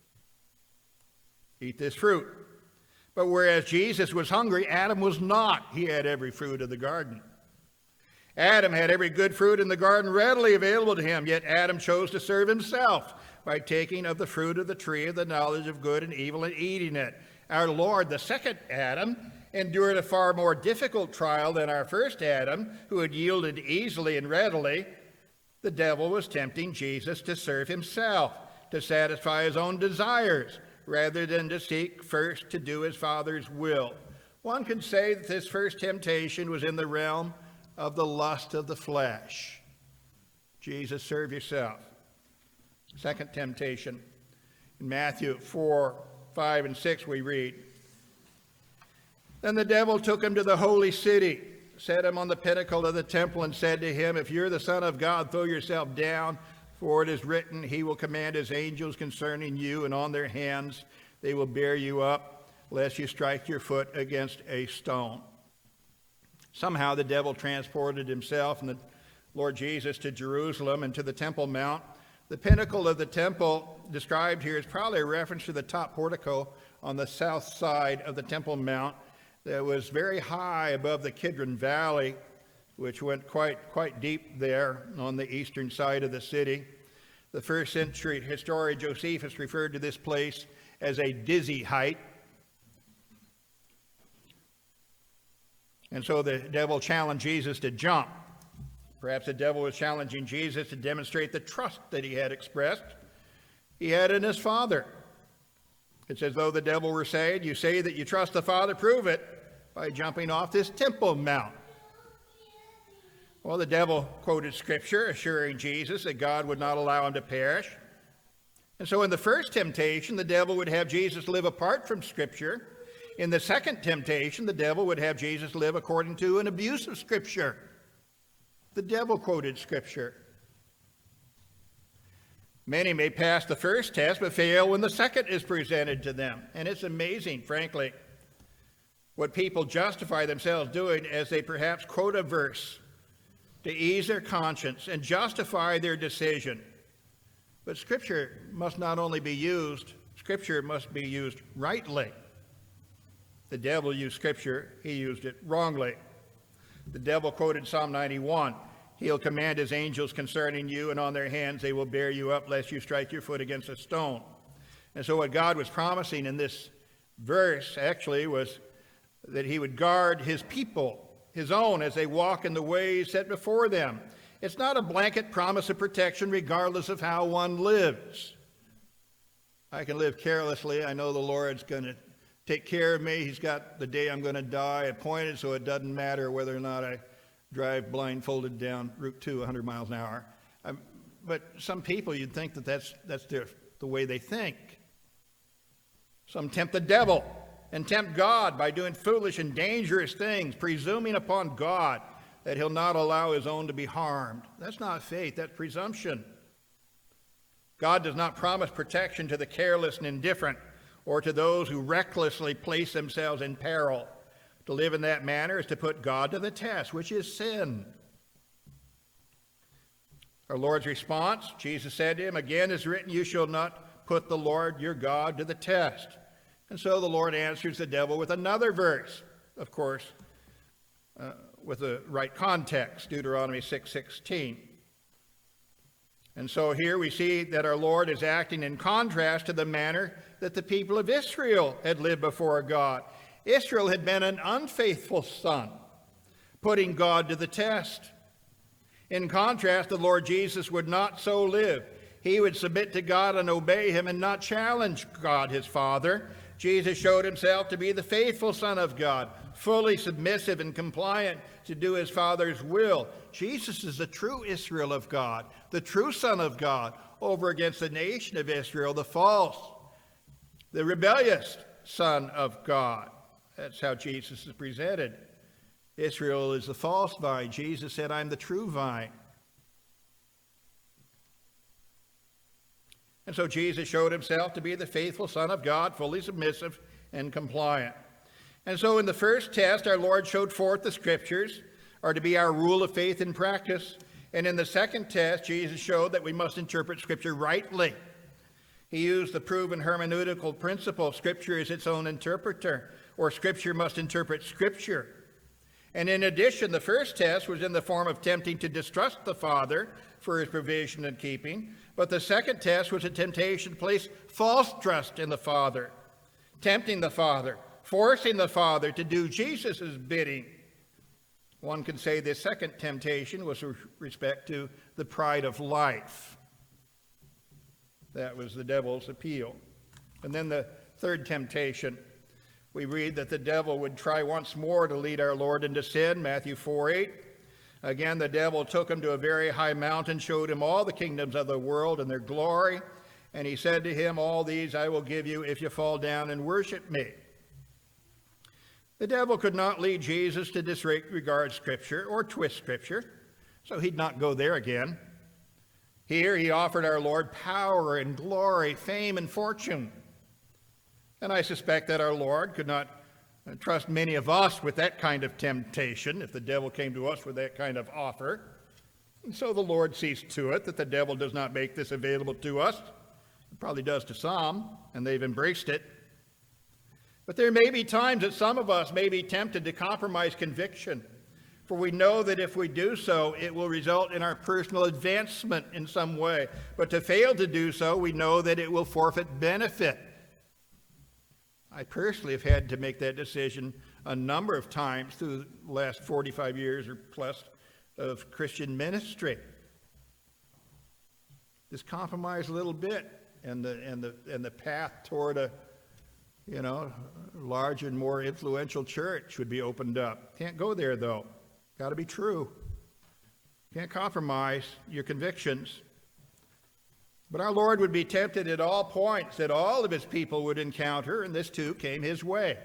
Speaker 1: Eat this fruit. But whereas Jesus was hungry, Adam was not. He had every fruit of the garden. Adam had every good fruit in the garden readily available to him, yet Adam chose to serve himself by taking of the fruit of the tree of the knowledge of good and evil and eating it. Our Lord, the second Adam, endured a far more difficult trial than our first Adam, who had yielded easily and readily. The devil was tempting Jesus to serve himself, to satisfy his own desires, rather than to seek first to do his Father's will. One could say that this first temptation was in the realm of the lust of the flesh. Jesus, serve yourself. Second temptation. In Matthew four, five, and six we read, Then the devil took him to the holy city, set him on the pinnacle of the temple, and said to him, If you're the Son of God, throw yourself down, for it is written, He will command His angels concerning you, and on their hands they will bear you up, lest you strike your foot against a stone. Somehow the devil transported himself and the Lord Jesus to Jerusalem and to the Temple Mount. The pinnacle of the temple described here is probably a reference to the top portico on the south side of the Temple Mount that was very high above the Kidron Valley, which went quite, quite deep there on the eastern side of the city. The first century historian Josephus referred to this place as a dizzy height. And so the devil challenged Jesus to jump. Perhaps the devil was challenging Jesus to demonstrate the trust that he had expressed he had in his Father. It's as though the devil were saying, you say that you trust the Father, prove it by jumping off this Temple Mount. Well, the devil quoted Scripture assuring Jesus that God would not allow him to perish. And so in the first temptation, the devil would have Jesus live apart from Scripture. In the second temptation, the devil would have Jesus live according to an abuse of Scripture. The devil quoted Scripture. Many may pass the first test but fail when the second is presented to them. And it's amazing, frankly, what people justify themselves doing as they perhaps quote a verse to ease their conscience and justify their decision. But Scripture must not only be used, Scripture must be used rightly. The devil used Scripture, he used it wrongly. The devil quoted Psalm ninety-one, "He'll command his angels concerning you, and on their hands they will bear you up, lest you strike your foot against a stone." And so what God was promising in this verse actually was that he would guard his people, his own, as they walk in the ways set before them. It's not a blanket promise of protection regardless of how one lives. I can live carelessly. I know the Lord's going to take care of me. He's got the day I'm going to die appointed, so it doesn't matter whether or not I drive blindfolded down Route two one hundred miles an hour. Um, but some people, you'd think that that's, that's their, the way they think. Some tempt the devil and tempt God by doing foolish and dangerous things, presuming upon God that he'll not allow his own to be harmed. That's not faith, that's presumption. God does not promise protection to the careless and indifferent or to those who recklessly place themselves in peril. To live in that manner is to put God to the test, which is sin. Our Lord's response, Jesus said to him, "Again is written, you shall not put the Lord your God to the test." And so the Lord answers the devil with another verse, of course, uh, with the right context, Deuteronomy six sixteen. And so here we see that our Lord is acting in contrast to the manner that the people of Israel had lived before God. Israel had been an unfaithful son, putting God to the test. In contrast, the Lord Jesus would not so live. He would submit to God and obey him and not challenge God, his Father. Jesus showed himself to be the faithful Son of God, fully submissive and compliant to do his Father's will. Jesus is the true Israel of God, the true Son of God, over against the nation of Israel, the false, the rebellious Son of God. That's how Jesus is presented. Israel is the false vine. Jesus said, "I'm the true vine." And so Jesus showed himself to be the faithful Son of God, fully submissive and compliant. And so in the first test, our Lord showed forth the Scriptures are to be our rule of faith and practice. And in the second test, Jesus showed that we must interpret Scripture rightly. He used the proven hermeneutical principle, Scripture is its own interpreter, or Scripture must interpret Scripture. And in addition, the first test was in the form of tempting to distrust the Father for his provision and keeping, but the second test was a temptation to place false trust in the Father, tempting the Father, forcing the Father to do Jesus' bidding. One could say this second temptation was with respect to the pride of life. That was the devil's appeal. And then the third temptation, we read that the devil would try once more to lead our Lord into sin, Matthew four eight. Again, the devil took him to a very high mountain, showed him all the kingdoms of the world and their glory, and he said to him, "All these I will give you if you fall down and worship me." The devil could not lead Jesus to disregard Scripture or twist Scripture, so he'd not go there again. Here he offered our Lord power and glory, fame and fortune. And I suspect that our Lord could not trust many of us with that kind of temptation if the devil came to us with that kind of offer. And so the Lord sees to it that the devil does not make this available to us. It probably does to some, and they've embraced it. But there may be times that some of us may be tempted to compromise conviction, for we know that if we do so, it will result in our personal advancement in some way. But to fail to do so, we know that it will forfeit benefit. I personally have had to make that decision a number of times through the last forty-five years or plus of Christian ministry. Just compromise a little bit, and the and the and the path toward a you know larger and more influential church would be opened up. Can't go there though. Got to be true. Can't compromise your convictions. But our Lord would be tempted at all points that all of his people would encounter, and this too came his way.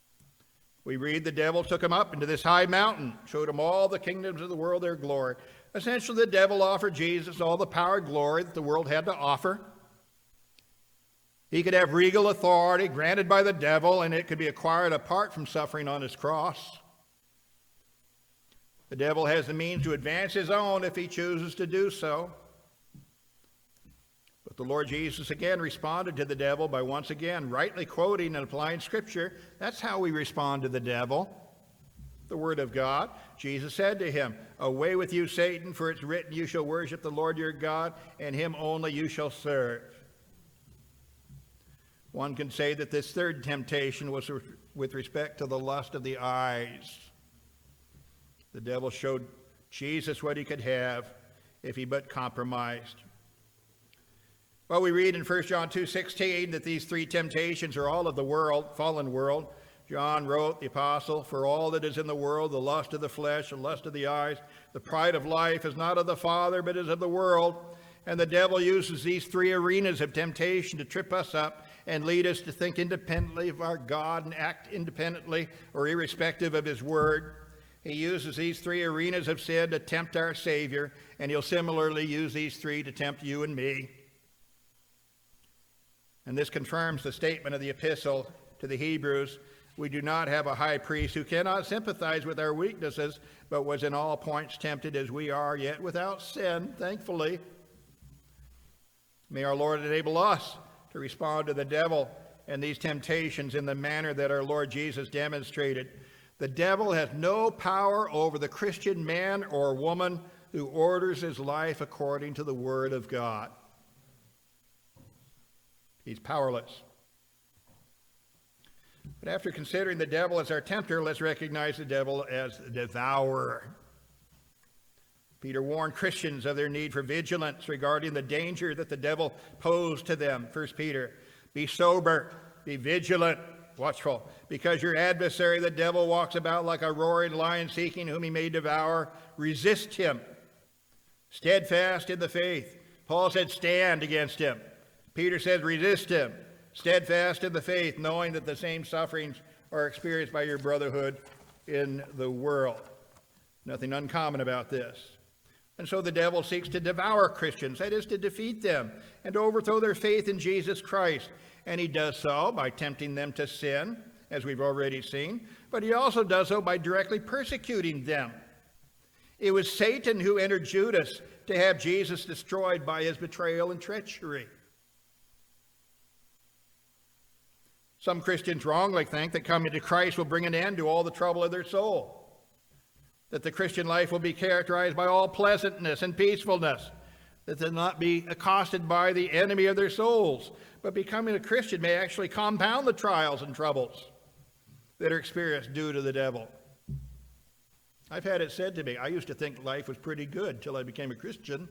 Speaker 1: We read the devil took him up into this high mountain, showed him all the kingdoms of the world, their glory. Essentially, the devil offered Jesus all the power and glory that the world had to offer. He could have regal authority granted by the devil, and it could be acquired apart from suffering on his cross. The devil has the means to advance his own if he chooses to do so. But the Lord Jesus again responded to the devil by once again rightly quoting and applying Scripture. That's how we respond to the devil. The Word of God. Jesus said to him, "Away with you, Satan, for it's written, you shall worship the Lord your God, and him only you shall serve." One can say that this third temptation was with respect to the lust of the eyes. The devil showed Jesus what he could have if he but compromised. Well, we read in First John two sixteen that these three temptations are all of the world, fallen world. John wrote, the apostle, "For all that is in the world, the lust of the flesh, the lust of the eyes, the pride of life is not of the Father, but is of the world." And the devil uses these three arenas of temptation to trip us up and lead us to think independently of our God and act independently or irrespective of his word. He uses these three arenas of sin to tempt our Savior, and he'll similarly use these three to tempt you and me. And this confirms the statement of the epistle to the Hebrews. We do not have a high priest who cannot sympathize with our weaknesses, but was in all points tempted as we are, yet without sin, thankfully. May our Lord enable us to respond to the devil and these temptations in the manner that our Lord Jesus demonstrated. The devil has no power over the Christian man or woman who orders his life according to the Word of God. He's powerless. But after considering the devil as our tempter, let's recognize the devil as the devourer. Peter warned Christians of their need for vigilance regarding the danger that the devil posed to them. First Peter, "Be sober, be vigilant, watchful, because your adversary, the devil, walks about like a roaring lion seeking whom he may devour. Resist him, steadfast in the faith." Paul said, "Stand against him." Peter said, "Resist him, steadfast in the faith, knowing that the same sufferings are experienced by your brotherhood in the world." Nothing uncommon about this. And so the devil seeks to devour Christians, that is, to defeat them and to overthrow their faith in Jesus Christ. And he does so by tempting them to sin, as we've already seen, but he also does so by directly persecuting them. It was Satan who entered Judas to have Jesus destroyed by his betrayal and treachery. Some Christians wrongly think that coming to Christ will bring an end to all the trouble of their soul, that the Christian life will be characterized by all pleasantness and peacefulness, that they'll not be accosted by the enemy of their souls. But becoming a Christian may actually compound the trials and troubles that are experienced due to the devil. I've had it said to me, I used to think life was pretty good till I became a Christian.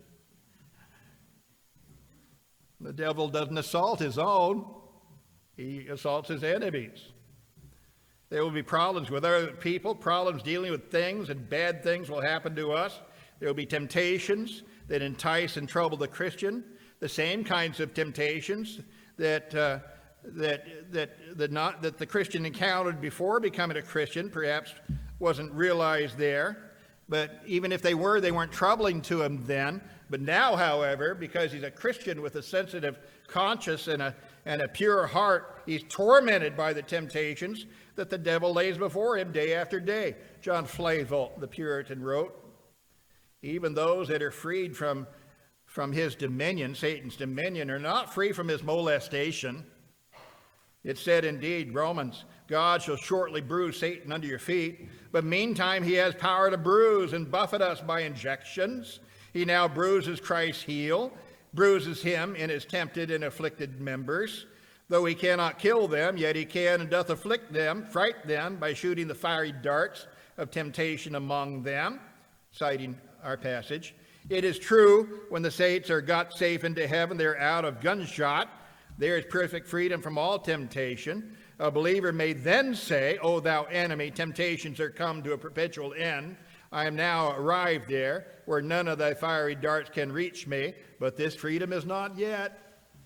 Speaker 1: The devil doesn't assault his own. He assaults his enemies. There will be problems with other people, problems dealing with things, and bad things will happen to us. There will be temptations that entice and trouble the Christian, the same kinds of temptations that uh, that that that not that the Christian encountered before becoming a Christian, perhaps wasn't realized there. But even if they were, they weren't troubling to him then. But now, however, because he's a Christian with a sensitive conscience and a and a pure heart, he's tormented by the temptations that the devil lays before him day after day. John Flavel, the Puritan, wrote, "Even those that are freed from, from his dominion, Satan's dominion, are not free from his molestation. It said indeed, Romans, God shall shortly bruise Satan under your feet, but meantime he has power to bruise and buffet us by injections. He now bruises Christ's heel, bruises him in his tempted and afflicted members. Though he cannot kill them, yet he can and doth afflict them, fright them by shooting the fiery darts of temptation among them," citing our passage. "It is true, when the saints are got safe into heaven, they're out of gunshot. There is perfect freedom from all temptation. A believer may then say, 'O thou enemy, temptations are come to a perpetual end. I am now arrived there, where none of thy fiery darts can reach me,' but this freedom is not yet."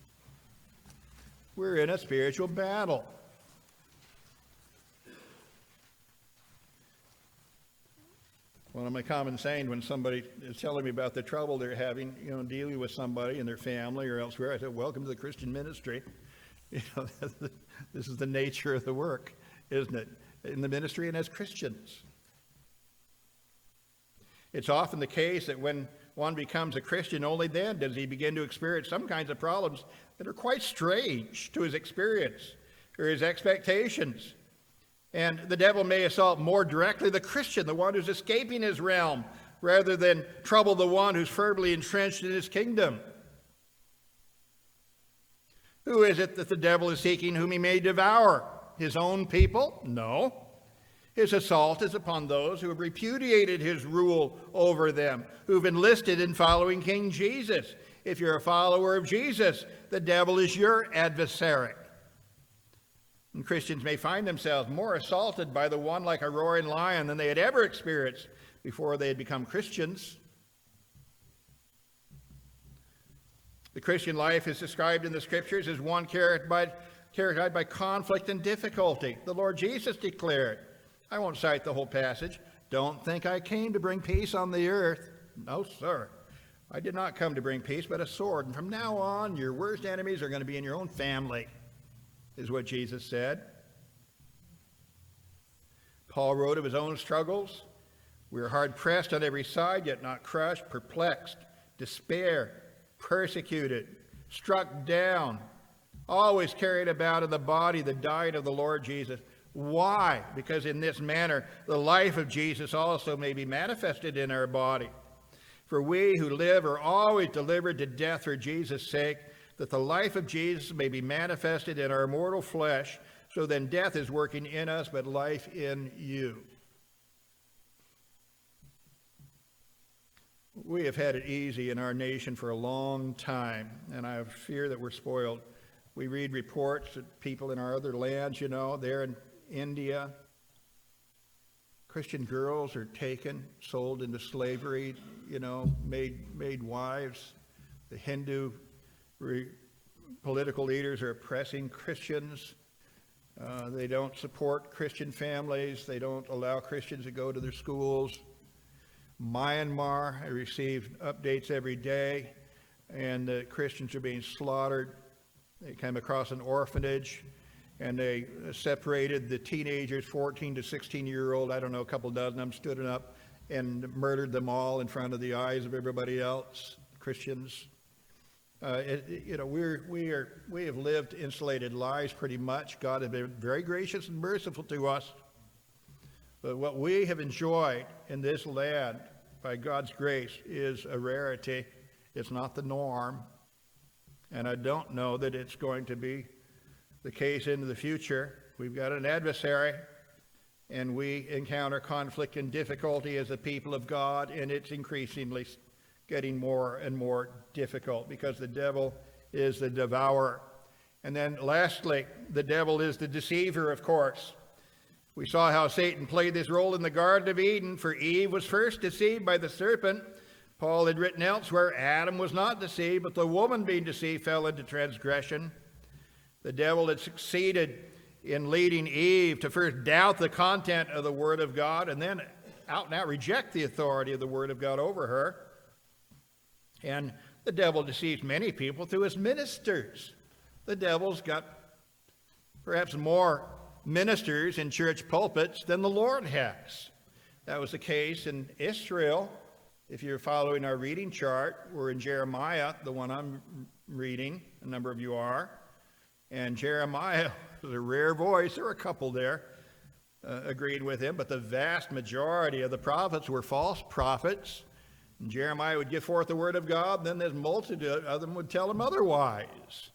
Speaker 1: We're in a spiritual battle. One of my common sayings when somebody is telling me about the trouble they're having, you know, dealing with somebody in their family or elsewhere, I said, welcome to the Christian ministry. You know, this is the nature of the work, isn't it? In the ministry and as Christians. It's often the case that when one becomes a Christian, only then does he begin to experience some kinds of problems that are quite strange to his experience or his expectations. And the devil may assault more directly the Christian, the one who's escaping his realm, rather than trouble the one who's firmly entrenched in his kingdom. Who is it that the devil is seeking whom he may devour? His own people? No. His assault is upon those who have repudiated his rule over them, who've enlisted in following King Jesus. If you're a follower of Jesus, the devil is your adversary. And Christians may find themselves more assaulted by the one like a roaring lion than they had ever experienced before they had become Christians. The Christian life is described in the Scriptures as one characterized by conflict and difficulty. The Lord Jesus declared, I won't cite the whole passage, don't think I came to bring peace on the earth. No, sir. I did not come to bring peace, but a sword. And from now on, your worst enemies are going to be in your own family, is what Jesus said. Paul wrote of his own struggles. We are hard pressed on every side, yet not crushed, perplexed, despair, persecuted, struck down, always carried about in the body the dying of the Lord Jesus. Why? Because in this manner the life of Jesus also may be manifested in our body. For we who live are always delivered to death for Jesus' sake, that the life of Jesus may be manifested in our mortal flesh. So then death is working in us, but life in you. We have had it easy in our nation for a long time, and I fear that we're spoiled. We read reports that people in our other lands, you know, there in India, Christian girls are taken, sold into slavery, you know, made, made wives. The Hindu re- political leaders are oppressing Christians. Uh, they don't support Christian families. They don't allow Christians to go to their schools. Myanmar, I receive updates every day, and the Christians are being slaughtered. They came across an orphanage, and they separated the teenagers, fourteen to sixteen year old, I don't know, a couple dozen of them stood up and murdered them all in front of the eyes of everybody else, Christians. Uh, it, it, you know, we're, we, are, we have lived insulated lives pretty much. God has been very gracious and merciful to us. But what we have enjoyed in this land by God's grace is a rarity. It's not the norm. And I don't know that it's going to be the case into the future. We've got an adversary, and we encounter conflict and difficulty as a people of God, and it's increasingly getting more and more difficult because the devil is the devourer. And then lastly, the devil is the deceiver, of course. We saw how Satan played this role in the Garden of Eden, for Eve was first deceived by the serpent. Paul had written elsewhere, Adam was not deceived, but the woman being deceived fell into transgression. The devil had succeeded in leading Eve to first doubt the content of the Word of God and then out and out reject the authority of the Word of God over her. And the devil deceives many people through his ministers. The devil's got perhaps more ministers in church pulpits than the Lord has. That was the case in Israel. If you're following our reading chart, we're in Jeremiah, the one I'm reading, a number of you are. And Jeremiah was a rare voice. There were a couple there uh, agreed with him, but the vast majority of the prophets were false prophets. And Jeremiah would give forth the word of God, and then this multitude of them would tell him otherwise.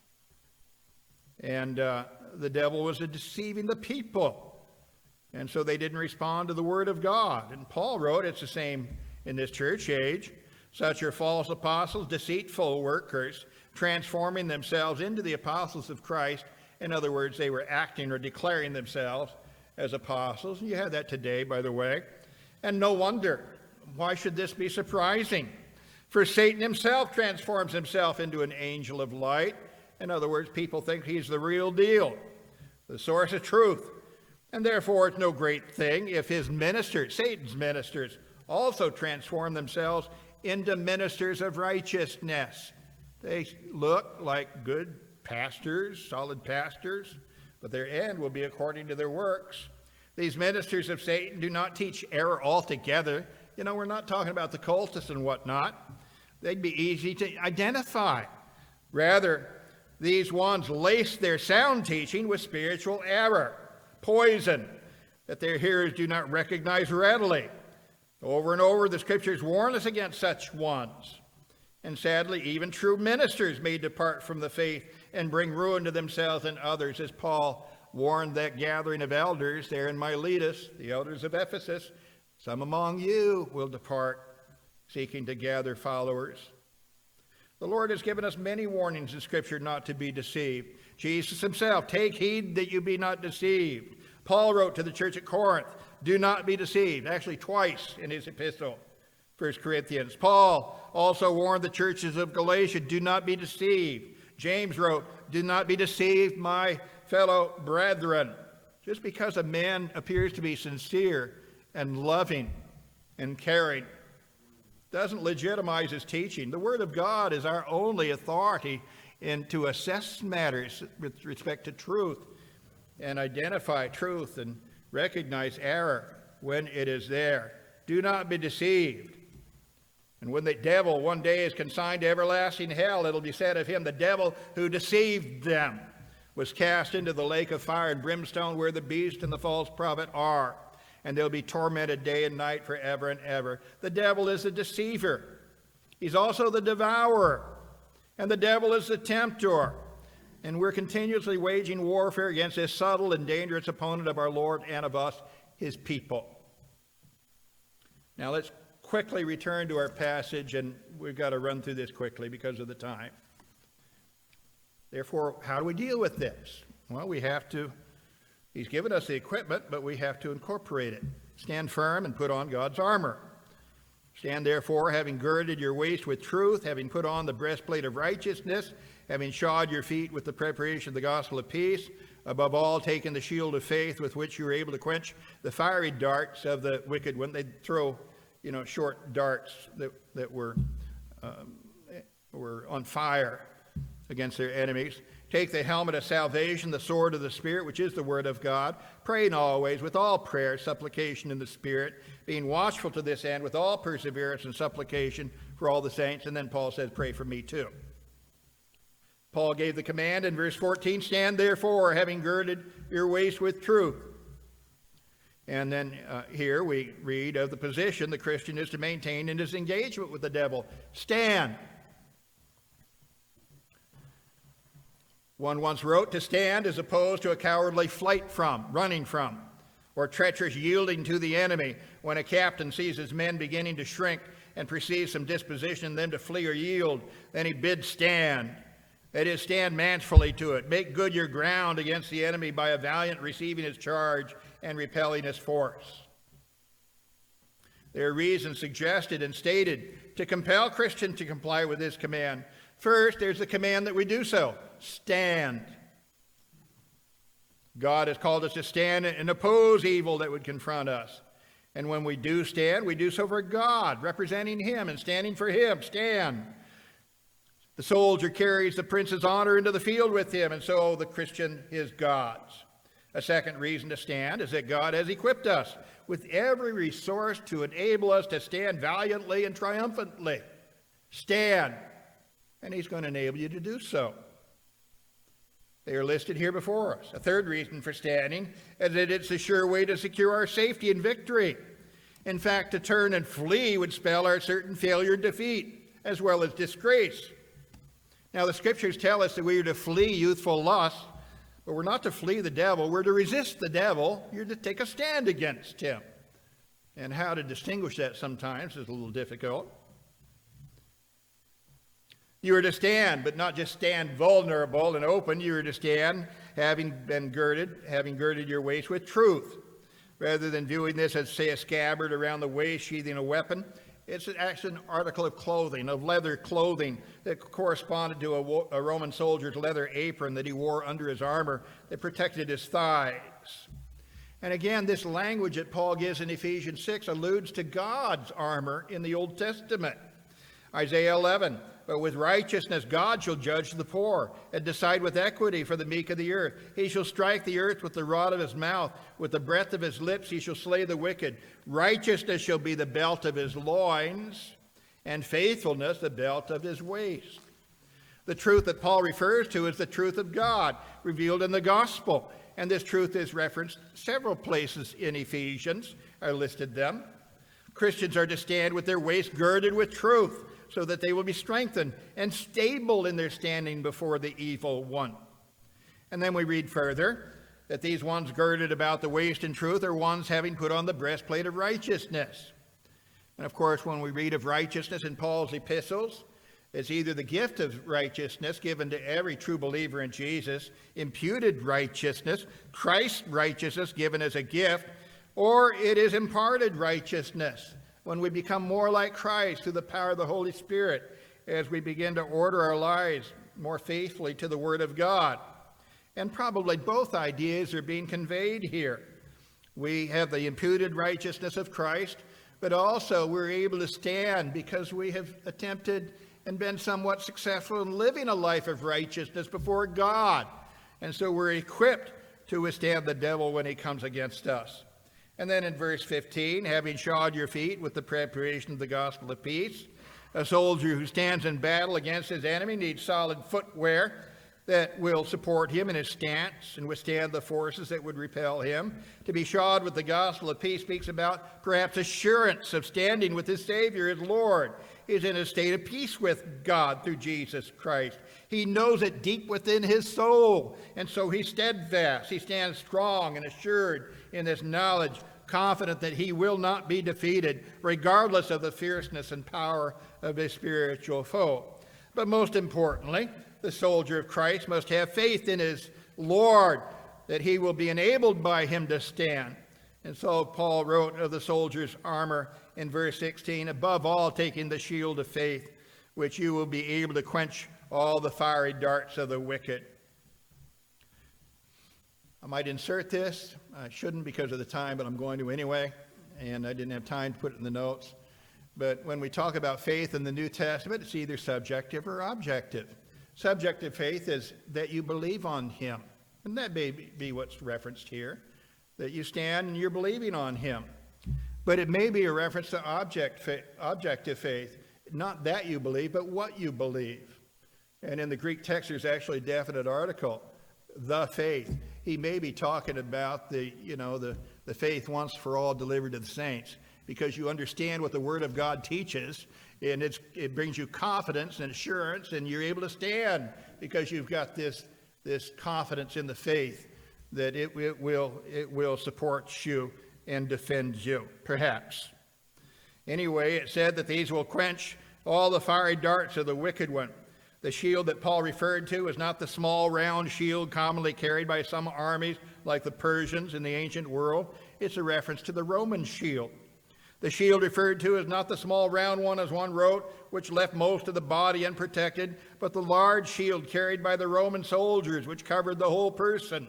Speaker 1: And uh, the devil was deceiving the people. And so they didn't respond to the word of God. And Paul wrote, it's the same in this church age. Such are false apostles, deceitful workers, transforming themselves into the apostles of Christ. In other words, they were acting or declaring themselves as apostles. And you have that today, by the way. And no wonder. Why should this be surprising? For Satan himself transforms himself into an angel of light. In other words, people think he's the real deal, the source of truth. And therefore, it's no great thing if his ministers, Satan's ministers, also transform themselves into ministers of righteousness. They look like good pastors, solid pastors, but their end will be according to their works. These ministers of Satan do not teach error altogether. You know, we're not talking about the cultists and whatnot. They'd be easy to identify. Rather, these ones lace their sound teaching with spiritual error, poison, that their hearers do not recognize readily. Over and over, the Scriptures warn us against such ones. And sadly, even true ministers may depart from the faith and bring ruin to themselves and others, as Paul warned that gathering of elders there in Miletus, the elders of Ephesus. Some among you will depart, seeking to gather followers. The Lord has given us many warnings in Scripture not to be deceived. Jesus himself, take heed that you be not deceived. Paul wrote to the church at Corinth, do not be deceived, actually twice in his epistle, First Corinthians. Paul also warned the churches of Galatia, do not be deceived. James wrote, do not be deceived, my fellow brethren. Just because a man appears to be sincere and loving and caring doesn't legitimize his teaching. The Word of God is our only authority in to assess matters with respect to truth and identify truth and recognize error when it is there. Do not be deceived. And when the devil one day is consigned to everlasting hell, it'll be said of him, the devil who deceived them was cast into the lake of fire and brimstone where the beast and the false prophet are. And they'll be tormented day and night forever and ever. The devil is the deceiver. He's also the devourer. And the devil is the tempter. And we're continuously waging warfare against this subtle and dangerous opponent of our Lord and of us, his people. Now let's quickly return to our passage, and we've got to run through this quickly because of the time. Therefore, how do we deal with this? Well, we have to He's given us the equipment, but we have to incorporate it. Stand firm and put on God's armor. Stand therefore, having girded your waist with truth, having put on the breastplate of righteousness, having shod your feet with the preparation of the gospel of peace, above all, taking the shield of faith with which you are able to quench the fiery darts of the wicked one. They'd throw, you know, short darts that, that were, um, were on fire against their enemies. Take the helmet of salvation, the sword of the Spirit, which is the word of God, praying always with all prayer, supplication in the Spirit, being watchful to this end with all perseverance and supplication for all the saints. And then Paul says, pray for me too. Paul gave the command in verse fourteen, stand therefore, having girded your waist with truth. And then uh, here we read of the position the Christian is to maintain in his engagement with the devil. Stand. One once wrote, to stand as opposed to a cowardly flight from, running from, or treacherous yielding to the enemy. When a captain sees his men beginning to shrink and perceives some disposition in them to flee or yield, then he bids stand. That is, stand manfully to it. Make good your ground against the enemy by a valiant receiving his charge and repelling his force. There are reasons suggested and stated to compel Christians to comply with this command. First, there's the command that we do so. Stand. God has called us to stand and oppose evil that would confront us. And when we do stand, we do so for God, representing him and standing for him. Stand. The soldier carries the prince's honor into the field with him, and so the Christian is God's. A second reason to stand is that God has equipped us with every resource to enable us to stand valiantly and triumphantly. Stand, and he's going to enable you to do so. They are listed here before us. A third reason for standing is that it's a sure way to secure our safety and victory. In fact, to turn and flee would spell our certain failure and defeat, as well as disgrace. Now, the Scriptures tell us that we are to flee youthful lust, but we're not to flee the devil. We're to resist the devil. You're to take a stand against him. And how to distinguish that sometimes is a little difficult. You are to stand, but not just stand vulnerable and open. You are to stand having been girded, having girded your waist with truth. Rather than viewing this as, say, a scabbard around the waist sheathing a weapon, it's actually an article of clothing, of leather clothing, that corresponded to a, a Roman soldier's leather apron that he wore under his armor that protected his thighs. And again, this language that Paul gives in Ephesians six alludes to God's armor in the Old Testament. Isaiah eleven, but with righteousness God shall judge the poor, and decide with equity for the meek of the earth. He shall strike the earth with the rod of his mouth, with the breath of his lips he shall slay the wicked. Righteousness shall be the belt of his loins, and faithfulness the belt of his waist. The truth that Paul refers to is the truth of God, revealed in the gospel. And this truth is referenced several places in Ephesians. I listed them. Christians are to stand with their waist girded with truth, so that they will be strengthened and stable in their standing before the evil one. And then we read further that these ones girded about the waist in truth are ones having put on the breastplate of righteousness. And of course, when we read of righteousness in Paul's epistles, it's either the gift of righteousness given to every true believer in Jesus, imputed righteousness, Christ's righteousness given as a gift, or it is imparted righteousness when we become more like Christ through the power of the Holy Spirit as we begin to order our lives more faithfully to the Word of God. And probably both ideas are being conveyed here. We have the imputed righteousness of Christ, but also we're able to stand because we have attempted and been somewhat successful in living a life of righteousness before God. And so we're equipped to withstand the devil when he comes against us. And then in verse fifteen, having shod your feet with the preparation of the gospel of peace, a soldier who stands in battle against his enemy needs solid footwear that will support him in his stance and withstand the forces that would repel him. To be shod with the gospel of peace speaks about perhaps assurance of standing with his Savior, his Lord. He's in a state of peace with God through Jesus Christ. He knows it deep within his soul, and so he's steadfast. He stands strong and assured in this knowledge, confident that he will not be defeated, regardless of the fierceness and power of his spiritual foe. But most importantly, the soldier of Christ must have faith in his Lord, that he will be enabled by him to stand. And so Paul wrote of the soldier's armor in verse sixteen, above all taking the shield of faith, which you will be able to quench all the fiery darts of the wicked. I might insert this. I shouldn't because of the time, but I'm going to anyway, and I didn't have time to put it in the notes. But when we talk about faith in the New Testament, it's either subjective or objective. Subjective faith is that you believe on him, and that may be what's referenced here, that you stand and you're believing on him. But it may be a reference to object fa- objective faith, not that you believe, but what you believe. And in the Greek text, there's actually a definite article, the faith. He may be talking about the, you know, the, the faith once for all delivered to the saints, because you understand what the Word of God teaches, and it's, it brings you confidence and assurance, and you're able to stand because you've got this, this confidence in the faith that it, it, will, it will support you and defend you, perhaps. Anyway, it said that these will quench all the fiery darts of the wicked one. The shield that Paul referred to is not the small round shield commonly carried by some armies like the Persians in the ancient world. It's a reference to the Roman shield. The shield referred to is not the small round one, as one wrote, which left most of the body unprotected, but the large shield carried by the Roman soldiers, which covered the whole person.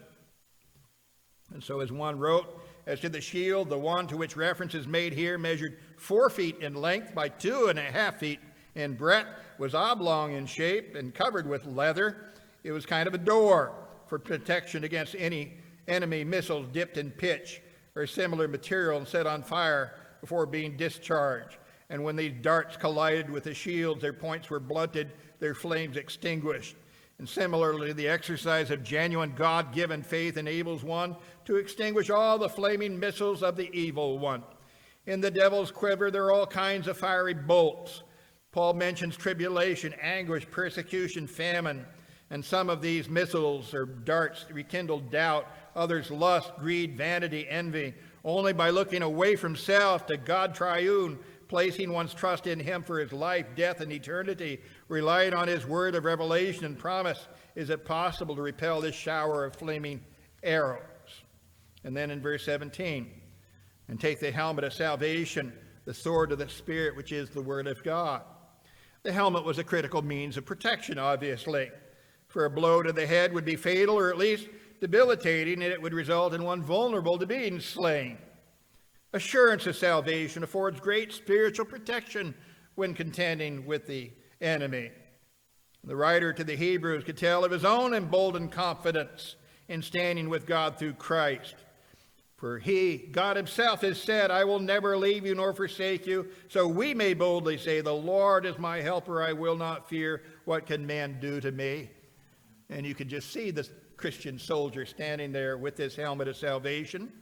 Speaker 1: And so as one wrote, as to the shield, the one to which reference is made here measured four feet in length by two and a half feet in breadth, was oblong in shape and covered with leather. It was kind of a door for protection against any enemy missiles dipped in pitch or similar material and set on fire before being discharged. And when these darts collided with the shields, their points were blunted, their flames extinguished. And similarly, the exercise of genuine God-given faith enables one to extinguish all the flaming missiles of the evil one. In the devil's quiver, there are all kinds of fiery bolts. Paul mentions tribulation, anguish, persecution, famine, and some of these missiles or darts rekindle doubt, others lust, greed, vanity, envy. Only by looking away from self to God triune, placing one's trust in him for his life, death, and eternity, relying on his word of revelation and promise, is it possible to repel this shower of flaming arrows. And then in verse seventeen, and take the helmet of salvation, the sword of the Spirit, which is the word of God. The helmet was a critical means of protection, obviously, for a blow to the head would be fatal, or at least debilitating, and it would result in one vulnerable to being slain. Assurance of salvation affords great spiritual protection when contending with the enemy. The writer to the Hebrews could tell of his own emboldened confidence in standing with God through Christ. For he, God himself, has said, I will never leave you nor forsake you. So we may boldly say, the Lord is my helper. I will not fear. What can man do to me? And you can just see the Christian soldier standing there with his helmet of salvation.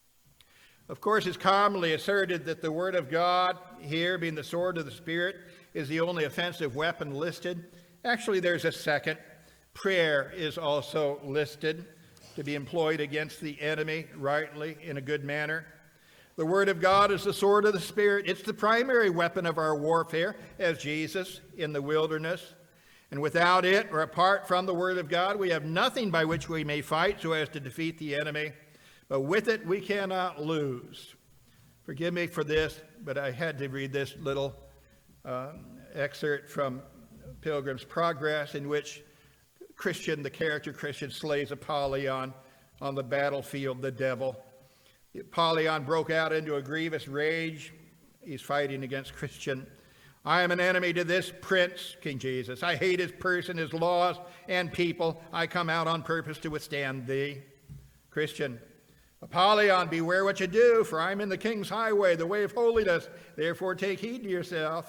Speaker 1: Of course, it's commonly asserted that the word of God, here being the sword of the Spirit, is the only offensive weapon listed. Actually, there's a second. Prayer is also listed to be employed against the enemy rightly in a good manner. The word of God is the sword of the Spirit. It's the primary weapon of our warfare, as Jesus in the wilderness. And without it, or apart from the word of God, we have nothing by which we may fight so as to defeat the enemy. But with it, we cannot lose. Forgive me for this, but I had to read this little uh, excerpt from Pilgrim's Progress, in which Christian, the character Christian, slays Apollyon on the battlefield, the devil. Apollyon broke out into a grievous rage. He's fighting against Christian. I am an enemy to this prince, King Jesus. I hate his person, his laws, and people. I come out on purpose to withstand thee. Christian, Apollyon, beware what you do, for I am in the king's highway, the way of holiness. Therefore take heed to yourself.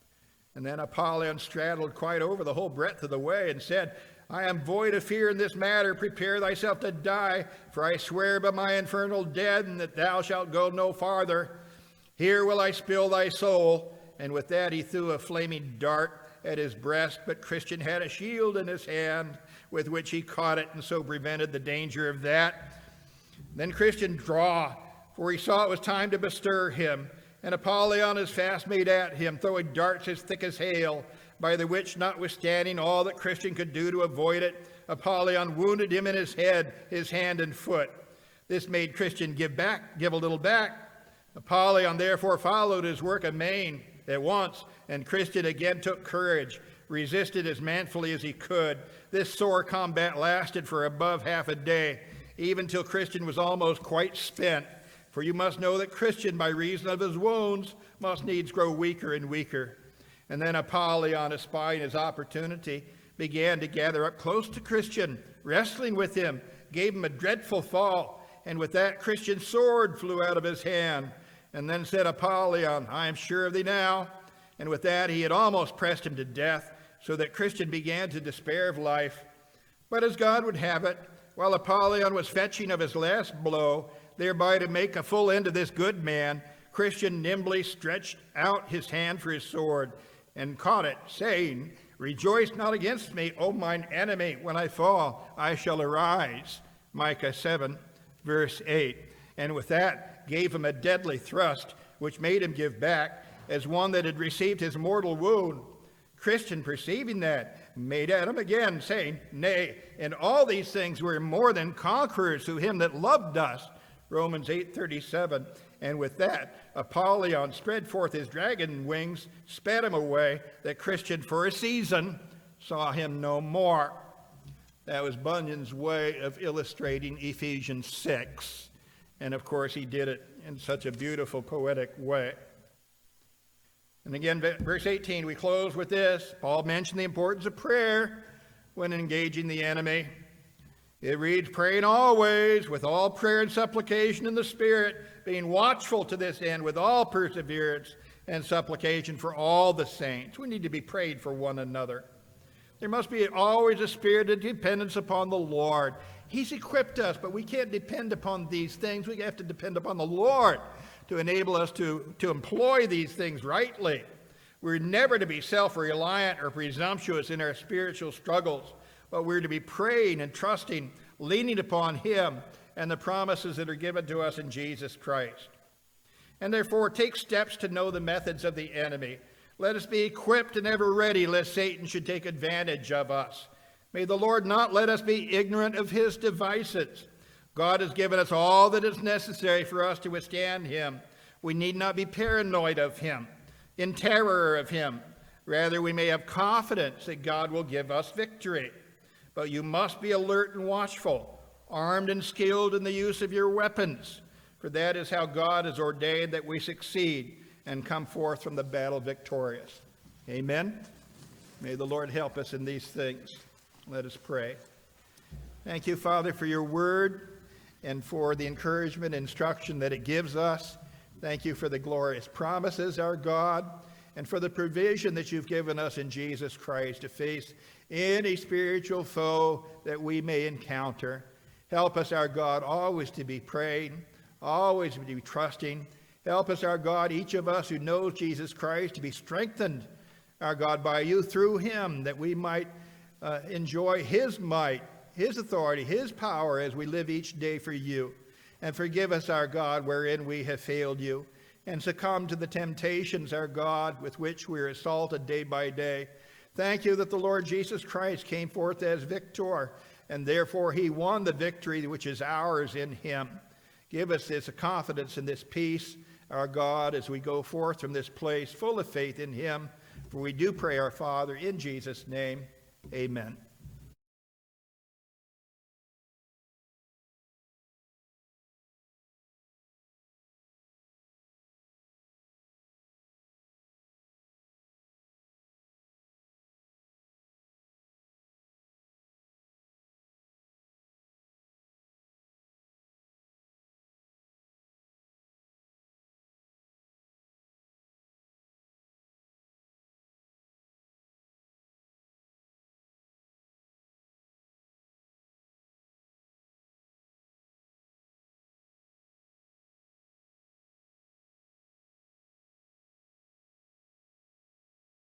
Speaker 1: And then Apollyon straddled quite over the whole breadth of the way and said, I am void of fear in this matter. Prepare thyself to die, for I swear by my infernal dead, and that thou shalt go no farther. Here will I spill thy soul. And with that he threw a flaming dart at his breast, but Christian had a shield in his hand with which he caught it, and so prevented the danger of that. Then Christian draw, for he saw it was time to bestir him. And Apollyon as fast made at him, throwing darts as thick as hail, by the which, notwithstanding all that Christian could do to avoid it, Apollyon wounded him in his head, his hand, and foot. This made Christian give back, give a little back. Apollyon therefore followed his work amain at once, and Christian again took courage, resisted as manfully as he could. This sore combat lasted for above half a day, even till Christian was almost quite spent. For you must know that Christian, by reason of his wounds, must needs grow weaker and weaker. And then Apollyon, espying his opportunity, began to gather up close to Christian, wrestling with him, gave him a dreadful fall, and with that Christian's sword flew out of his hand. And then said Apollyon, I am sure of thee now. And with that he had almost pressed him to death, so that Christian began to despair of life. But as God would have it, while Apollyon was fetching of his last blow, thereby to make a full end of this good man, Christian nimbly stretched out his hand for his sword, and caught it, saying, Rejoice not against me, O mine enemy. When I fall, I shall arise. Micah seven, verse eight. And with that gave him a deadly thrust, which made him give back, as one that had received his mortal wound. Christian, perceiving that, made at him again, saying, Nay, in all these things we're more than conquerors through him that loved us. Romans eight thirty-seven. And with that, Apollyon spread forth his dragon wings, sped him away, that Christian for a season saw him no more. That was Bunyan's way of illustrating Ephesians six. And of course, he did it in such a beautiful, poetic way. And again, verse eighteen, we close with this. Paul mentioned the importance of prayer when engaging the enemy. It reads, praying always with all prayer and supplication in the Spirit, being watchful to this end with all perseverance and supplication for all the saints. We need to be prayed for one another. There must be always a spirit of dependence upon the Lord. He's equipped us, but we can't depend upon these things. We have to depend upon the Lord to enable us to, to employ these things rightly. We're never to be self-reliant or presumptuous in our spiritual struggles, but we're to be praying and trusting, leaning upon him and the promises that are given to us in Jesus Christ. And therefore, take steps to know the methods of the enemy. Let us be equipped and ever ready, lest Satan should take advantage of us. May the Lord not let us be ignorant of his devices. God has given us all that is necessary for us to withstand him. We need not be paranoid of him, in terror of him. Rather, we may have confidence that God will give us victory. But you must be alert and watchful, armed and skilled in the use of your weapons, for that is how God has ordained that we succeed and come forth from the battle victorious. Amen. May the Lord help us in these things. Let us pray. Thank you, Father, for your word and for the encouragement and instruction that it gives us. Thank you for the glorious promises, our God, and for the provision that you've given us in Jesus Christ to face any spiritual foe that we may encounter. Help us, our God, always to be praying, always to be trusting. Help us, our God, each of us who knows Jesus Christ, to be strengthened, our God, by you through him, that we might uh, enjoy his might, his authority, his power as we live each day for you. And forgive us, our God, wherein we have failed you, and succumb to the temptations, our God, with which we are assaulted day by day. Thank you that the Lord Jesus Christ came forth as victor, and therefore he won the victory which is ours in him. Give us this confidence and this peace, our God, as we go forth from this place full of faith in him. For we do pray, our Father, in Jesus' name. Amen.